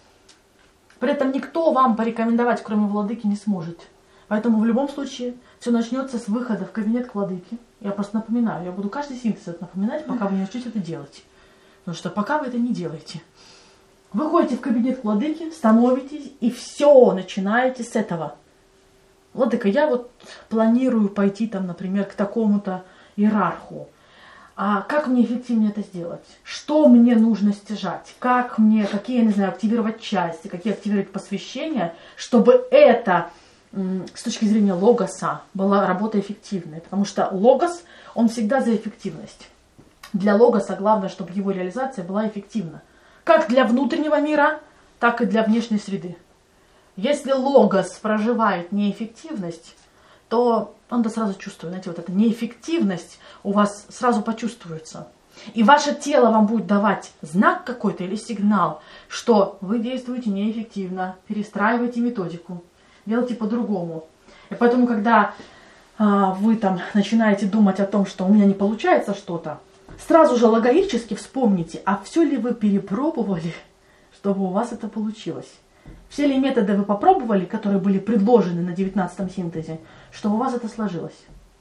При этом никто вам порекомендовать, кроме владыки, не сможет. Поэтому в любом случае все начнется с выхода в кабинет к владыке. Я просто напоминаю, я буду каждый синтез это напоминать, пока вы не начнете это делать. Потому что пока вы это не делаете. Вы ходите в кабинет к владыке, становитесь и все начинаете с этого. Владыка, я вот планирую пойти там, например, к такому-то иерарху. А как мне эффективнее это сделать? Что мне нужно стяжать? Как мне, какие, я не знаю, активировать части, какие активировать посвящения, чтобы это с точки зрения логоса была работа эффективной? Потому что логос, он всегда за эффективность. Для логоса главное, чтобы его реализация была эффективна. Как для внутреннего мира, так и для внешней среды. Если логос проживает неэффективность, то он-то сразу чувствует, знаете, вот эта неэффективность у вас сразу почувствуется. И ваше тело вам будет давать знак какой-то или сигнал, что вы действуете неэффективно, перестраивайте методику, делайте по-другому. И поэтому, когда а, вы там начинаете думать о том, что у меня не получается что-то, сразу же логически вспомните, а все ли вы перепробовали, чтобы у вас это получилось. Все ли методы вы попробовали, которые были предложены на девятнадцатом синтезе, чтобы у вас это сложилось?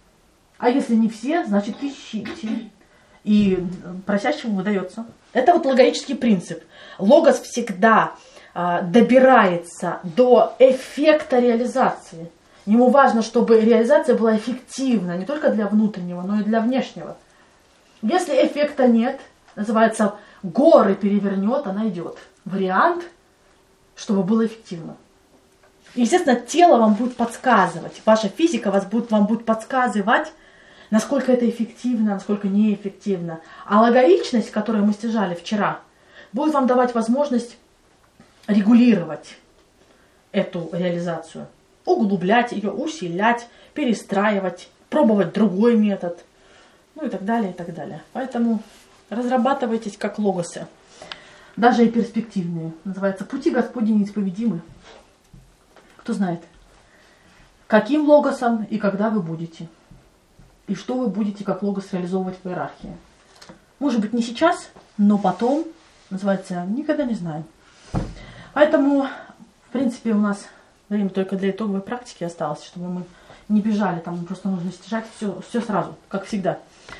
А если не все, значит ищите. И просящему выдается. Это вот логический принцип. Логос всегда а, добирается до эффекта реализации. Ему важно, чтобы реализация была эффективна не только для внутреннего, но и для внешнего. Если эффекта нет, называется горы перевернет, она идет. Вариант, чтобы было эффективно. И, естественно, тело вам будет подсказывать, ваша физика вас будет, вам будет подсказывать, насколько это эффективно, насколько неэффективно. А логичность, которую мы стяжали вчера, будет вам давать возможность регулировать эту реализацию, углублять ее, усилять, перестраивать, пробовать другой метод, ну и так далее, и так далее. Поэтому разрабатывайтесь как логосы. Даже и перспективные. Называется «Пути Господни неисповедимы». Кто знает, каким логосом и когда вы будете. И что вы будете как логос реализовывать в иерархии. Может быть, не сейчас, но потом. Называется «Никогда не знаем». Поэтому, в принципе, у нас время только для итоговой практики осталось, чтобы мы не бежали. Там просто нужно стяжать все, все сразу, как всегда.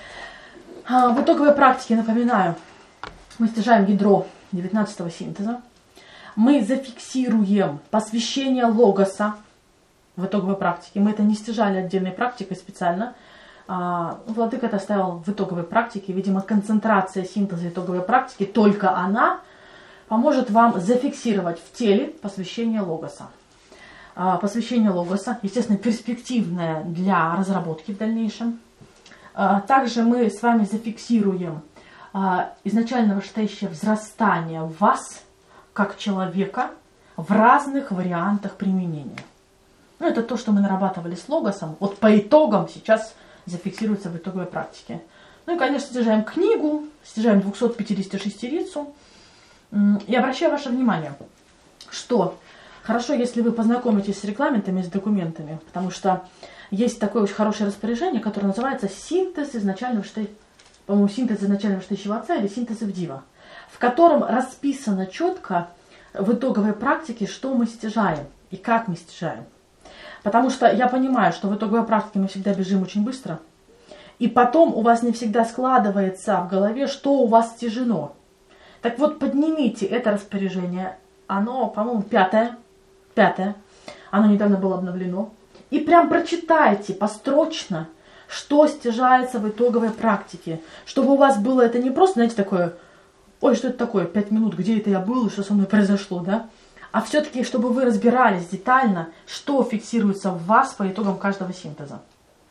А в итоговой практике, напоминаю, мы стяжаем ядро девятнадцатого синтеза. Мы зафиксируем посвящение логоса в итоговой практике. Мы это не стяжали отдельной практикой специально. А, Владыка это оставил в итоговой практике. Видимо, концентрация синтеза итоговой практики, только она поможет вам зафиксировать в теле посвящение логоса. А, посвящение логоса, естественно, перспективное для разработки в дальнейшем. А, также мы с вами зафиксируем а, изначального вышестоящего взрастания в вас, как человека, в разных вариантах применения. Ну, это то, что мы нарабатывали с логосом. Вот по итогам сейчас зафиксируется в итоговой практике. Ну и, конечно, стяжаем книгу, стяжаем двухсот пятидесятишестирицу. И обращаю ваше внимание, что хорошо, если вы познакомитесь с регламентами, с документами, потому что есть такое очень хорошее распоряжение, которое называется «Синтез изначального вышестоящего», по-моему, «Синтез изначального вышестоящего отца» или «Синтез Ивдива», в котором расписано четко в итоговой практике, что мы стяжаем и как мы стяжаем. Потому что я понимаю, что в итоговой практике мы всегда бежим очень быстро, и потом у вас не всегда складывается в голове, что у вас стяжено. Так вот, поднимите это распоряжение. Оно, по-моему, пятое. Пятое. Оно недавно было обновлено. И прям прочитайте построчно, что стяжается в итоговой практике. Чтобы у вас было это не просто, знаете, такое, ой, что это такое, пять минут, где это я был, и что со мной произошло, да? А все-таки, чтобы вы разбирались детально, что фиксируется в вас по итогам каждого синтеза.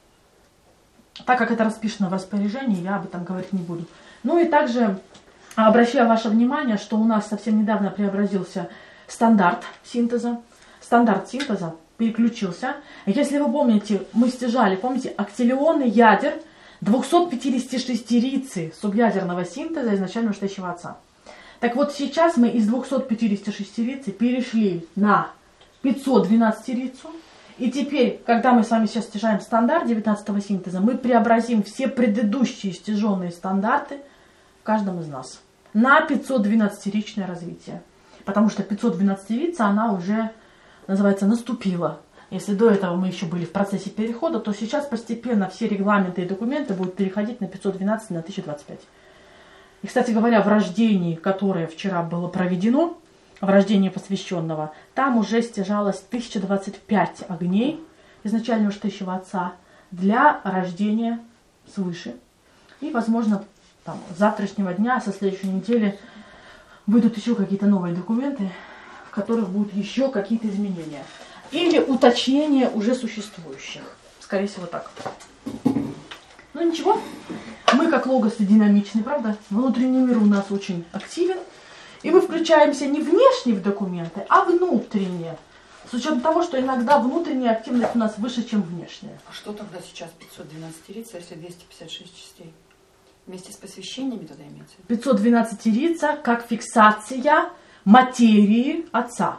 Так как это расписано в распоряжении, я об этом говорить не буду. Ну и также обращаю ваше внимание, что у нас совсем недавно преобразился стандарт синтеза. Стандарт синтеза переключился. Если вы помните, мы стяжали, помните, актилионы ядер двухсот пятидесятишестирицы субъядерного синтеза изначального вышестоящего отца. Так вот, сейчас мы из двухсот пятидесятишестирицы перешли на пятьсот двенадцатирицу. И теперь, когда мы с вами сейчас стяжаем стандарт девятнадцатого синтеза, мы преобразим все предыдущие стяженные стандарты в каждом из нас на пятьсот двенадцатиричное развитие. Потому что пятьсот двенадцатирица, она уже, называется, наступила. Если до этого мы еще были в процессе перехода, то сейчас постепенно все регламенты и документы будут переходить на пятьсот двенадцать, на тысячу двадцать пять. И, кстати говоря, в рождении, которое вчера было проведено, в рождении посвященного, там уже стяжалось тысяча двадцать пять огней изначального вышестоящего отца для рождения свыше. И, возможно, там, с завтрашнего дня, со следующей недели выйдут еще какие-то новые документы, в которых будут еще какие-то изменения. Или уточнения уже существующих. Скорее всего, так. Ну ничего. Мы, как логосы, динамичны, правда? Внутренний мир у нас очень активен. И мы включаемся не внешне в документы, а внутренне. С учетом того, что иногда внутренняя активность у нас выше, чем внешняя. А что тогда сейчас пятьсот двенадцатирица, если двести пятьдесят шесть частей? Вместе с посвящениями тогда имеется? пятьсот двенадцатирица как фиксация материи отца.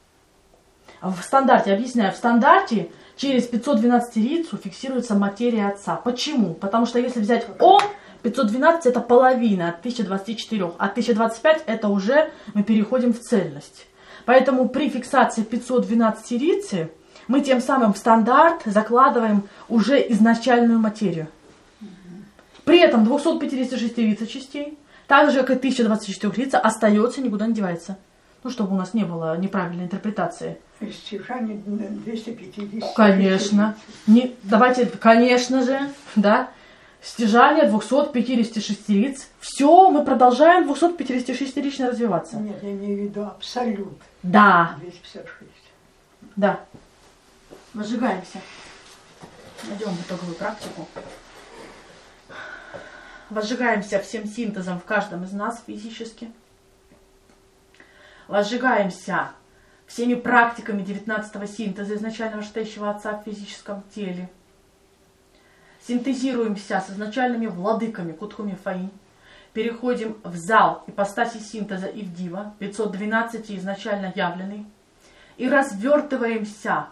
В стандарте, объясняю, в стандарте через пятьсот двенадцатирицу фиксируется материя отца. Почему? Потому что если взять О, пятьсот двенадцать это половина от тысячи двадцати четырёх, а тысяча двадцать пять это уже мы переходим в цельность. Поэтому при фиксации пятьсот двенадцатирицы мы тем самым в стандарт закладываем уже изначальную материю. При этом двухсот пятидесятишестирица частей, так же как и тысяча двадцать четыре остается, никуда не девается. Ну, чтобы у нас не было неправильной интерпретации. Стяжание двести пятьдесят. Конечно. Не, давайте, конечно же, да. Стяжание двухсот пятидесятишестириц. Все, мы продолжаем двухсот пятидесятишестирично развиваться. Нет, я имею в виду абсолют. Да. двести пятьдесят шесть. Да. Возжигаемся. Идем в итоговую практику. Возжигаемся всем синтезом в каждом из нас физически. Возжигаемся всеми практиками девятнадцатого синтеза изначального вышестоящего отца в физическом теле. Синтезируемся с изначальными владыками Кутхуми Фаинь. Переходим в зал ипостаси синтеза Ивдива, пятьсот двенадцать изначально явленный. И развертываемся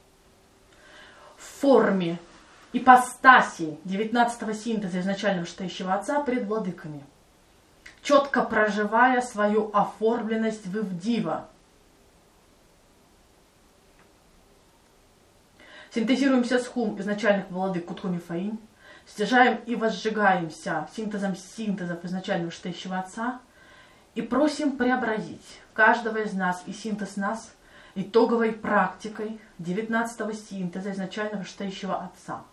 в форме ипостаси девятнадцатого синтеза изначального вышестоящего отца пред владыками, четко проживая свою оформленность в Ивдива. Синтезируемся с хум изначальных владык Кутхуми Фаинь, стяжаем и возжигаемся синтезом синтезов изначального вышестоящего отца и просим преобразить каждого из нас и синтез нас итоговой практикой девятнадцатого синтеза изначального вышестоящего отца.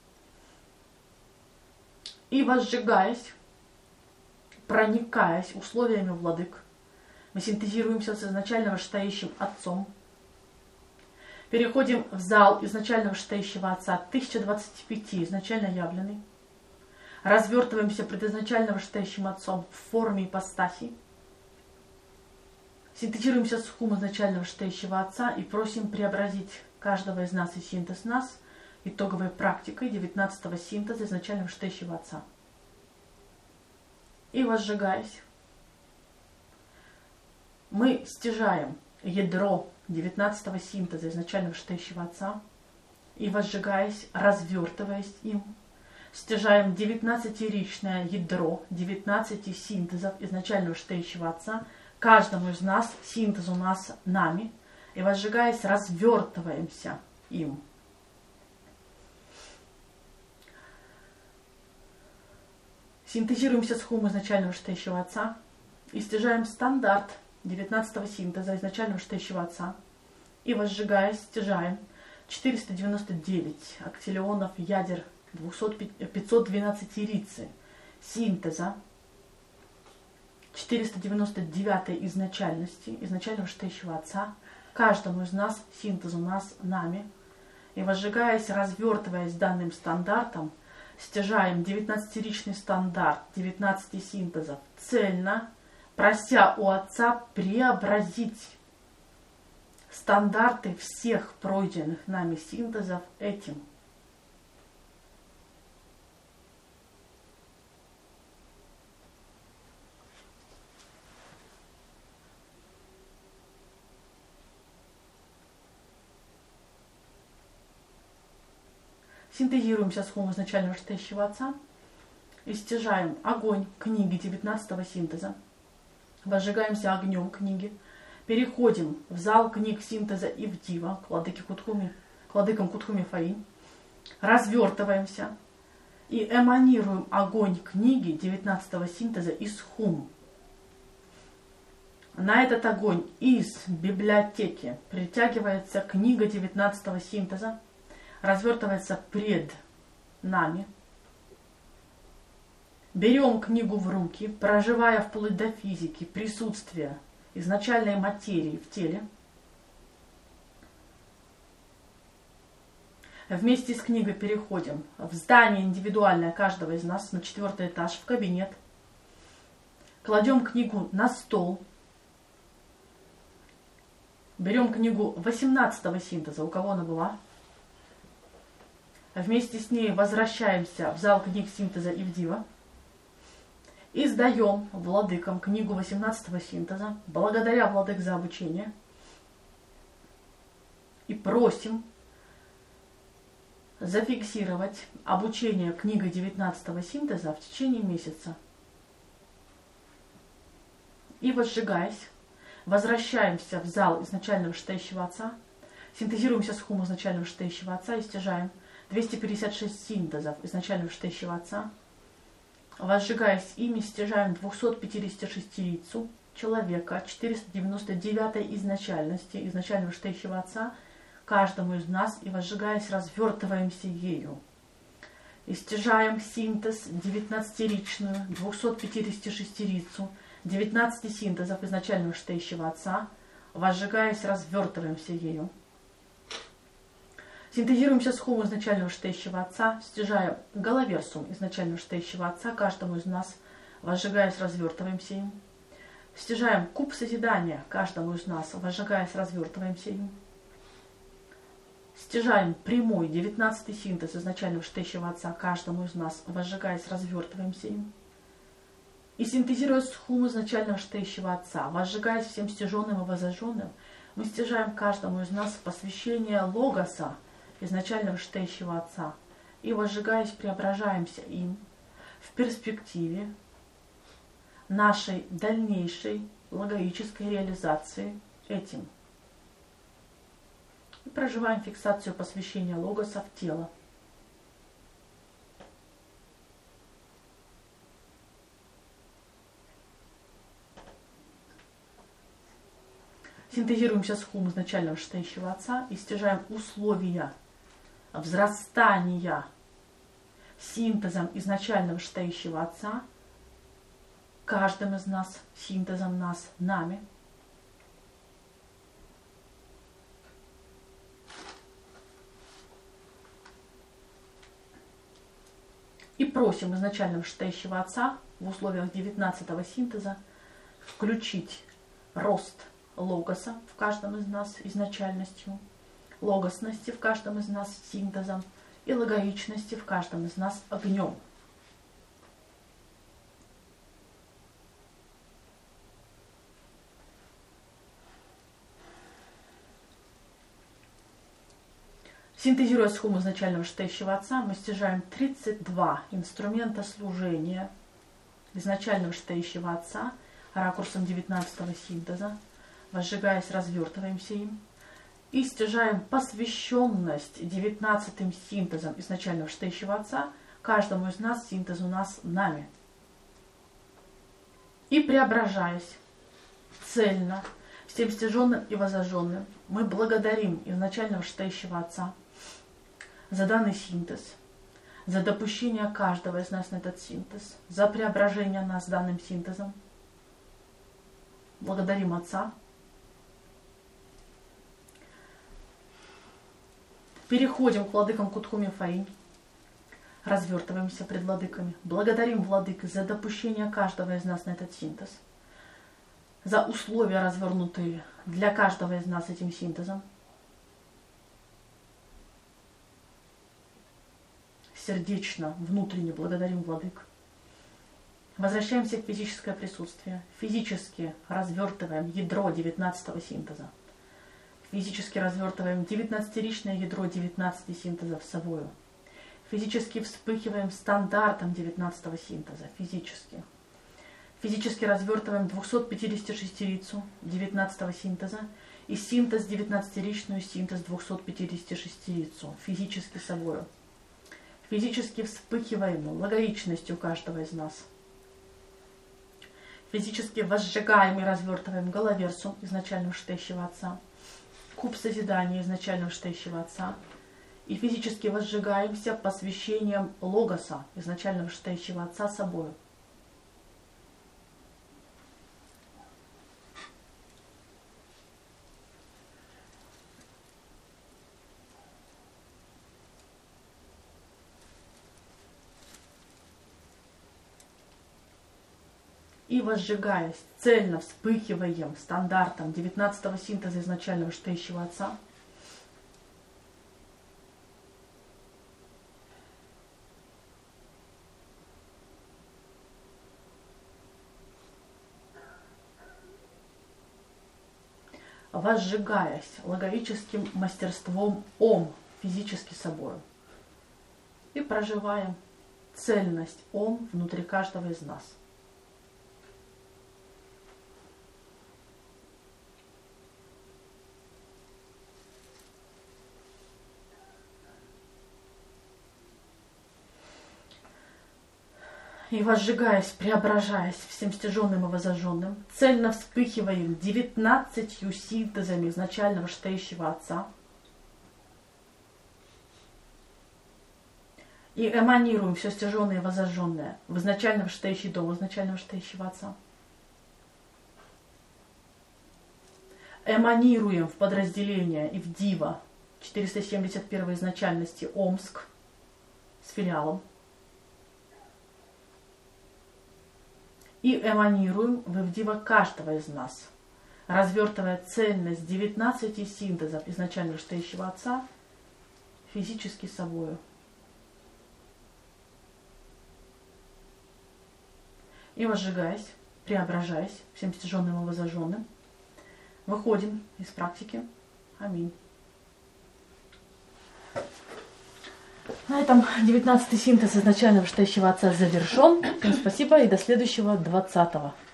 И возжигаясь, проникаясь условиями владык, мы синтезируемся с изначально вышестоящим отцом, переходим в зал изначально вышестоящего отца тысяча двадцать пять изначально явленный, развертываемся пред изначально вышестоящим Отцом в форме ипостасей, синтезируемся с хум изначально вышестоящего Отца и просим преобразить каждого из нас и синтез нас итоговой практикой девятнадцатого синтеза изначально вышестоящего Отца. И возжигаясь, мы стяжаем ядро девятнадцатого синтеза изначально вышестоящего Отца и, возжигаясь, развертываясь им, стяжаем девятнадцатиричное ядро девятнадцати синтезов изначально вышестоящего Отца, каждому из нас, синтезу нас, нами, и, возжигаясь, развертываемся им. Синтезируемся с хум изначально вышестоящего Отца и стяжаем стандарт девятнадцатого синтеза изначально вышестоящего Отца и, возжигаясь, стяжаем четыреста девяносто девять актилионов ядер пятьсот двенадцать рицы синтеза четыреста девяносто девятой изначальности, изначально вышестоящего Отца, каждому из нас, синтезу нас, нами, и, возжигаясь, развертываясь данным стандартом, стяжаем девятнадцатиричный стандарт девятнадцати синтезов цельно, прося у Отца преобразить стандарты всех пройденных нами синтезов этим. Синтезируемся с хум изначально вышестоящего Отца и стяжаем огонь книги девятнадцатого синтеза, возжигаемся огнем книги, переходим в зал книг синтеза Ивдива к владыке Кутхуми, к владыкам Кутхуми Фаи, развертываемся и эманируем огонь книги девятнадцатого синтеза из хум. На этот огонь из библиотеки притягивается книга девятнадцатого синтеза, развертывается пред нами. Берем книгу в руки, проживая вплоть до физики присутствие изначальной материи в теле. Вместе с книгой переходим в здание индивидуальное каждого из нас, на четвертый этаж, в кабинет. Кладем книгу на стол. Берем книгу восемнадцатого синтеза, у кого она была. Вместе с ней возвращаемся в зал книг синтеза Ивдива и сдаем владыкам книгу восемнадцатого синтеза, благодаря владык за обучение, и просим зафиксировать обучение книгой девятнадцатого синтеза в течение месяца. И, возжигаясь, возвращаемся в зал изначально вышестоящего Отца, синтезируемся с хум изначально вышестоящего Отца и стяжаем двести пятьдесят шесть синтезов изначально вышестоящего Отца. Возжигаясь ими, стяжаем двухсот пятидесяти шестирицу человека четыреста девяносто девятой изначальности, изначально вышестоящего Отца, каждому из нас, и, возжигаясь, развертываемся ею. И стяжаем синтез девятнадцатиричную, двухсот пятидесяти шестирицу, девятнадцати синтезов изначально вышестоящего Отца, возжигаясь, развертываемся ею. Синтезируемся с хум изначально вышестоящего Отца, стяжаем головерсум изначально вышестоящего Отца, каждому из нас, возжигаясь, развертываемся им. Стяжаем куб созидания каждому из нас, возжигаясь, развертываемся им. Стяжаем прямой девятнадцатый синтез изначально вышестоящего Отца, каждому из нас, возжигаясь, развертываемся им. И синтезируя с хум изначально вышестоящего Отца, возжигаясь всем стяженным и возожженным, мы стяжаем каждому из нас посвящение логоса изначально вышестоящего Отца, и, возжигаясь, преображаемся им в перспективе нашей дальнейшей логической реализации этим. И проживаем фиксацию посвящения логоса в тело. Синтезируемся с хум изначально вышестоящего Отца и стяжаем условия взрастания синтезом изначально вышестоящего Отца, каждым из нас, синтезом нас, нами. И просим изначально вышестоящего Отца в условиях девятнадцатого синтеза включить рост логоса в каждом из нас изначальностью, логосности в каждом из нас синтезом и логоичности в каждом из нас огнем. Синтезируя схему изначального вышестоящего Отца, мы стяжаем тридцать два инструмента служения изначального вышестоящего Отца ракурсом девятнадцатого синтеза, возжигаясь, развертываемся им, и стяжаем посвященность девятнадцатым синтезом изначального вышестоящего Отца каждому из нас, синтезу нас, нами. И преображаясь цельно, всем стяженным и возожженным, мы благодарим изначального вышестоящего Отца за данный синтез, за допущение каждого из нас на этот синтез, за преображение нас данным синтезом. Благодарим Отца. Переходим к владыкам Кутхуми Фаинь. Развертываемся пред владыками. Благодарим владык за допущение каждого из нас на этот синтез, за условия, развернутые для каждого из нас этим синтезом. Сердечно, внутренне благодарим владык. Возвращаемся в физическое присутствие. Физически развертываем ядро девятнадцатого синтеза. Физически развертываем девятнадцатиричное ядро девятнадцати синтезов собою. Физически вспыхиваем стандартом девятнадцатого синтеза. Физически. Физически развертываем двухсотпятидесятишестирицу девятнадцатого синтеза и синтез девятнадцатиричную, синтез двухсотпятидесятишестирицу. Физически собою. Физически вспыхиваем логоичностью каждого из нас. Физически возжигаем и развертываем головерсу изначального вышестоящего Отца, куб созидания изначального вышестоящего Отца, и физически возжигаемся посвящением логоса изначального вышестоящего Отца собою. И возжигаясь, цельно вспыхиваем стандартом девятнадцатого синтеза изначального вышестоящего Отца. Возжигаясь логическим мастерством Ом, физически собою. И проживаем цельность Ом внутри каждого из нас. И возжигаясь, преображаясь всем стяженным и возожженным, цельно вспыхиваем девятнадцатью синтезами изначального вышестоящего Отца и эманируем все стяженное и возожженное в изначально вышестоящий дом изначально вышестоящего Отца. Эманируем в подразделение и в Дива четыреста семьдесят первой изначальности Омск с филиалом. И эманируем в Ивдива каждого из нас, развертывая цельность девятнадцати синтезов изначально вышестоящего Отца физически собою. И возжигаясь, преображаясь всем стяженным и возожженным, выходим из практики. Аминь. На этом девятнадцатый синтез изначального вышестоящего Отца завершен. Всем спасибо и до следующего двадцатого.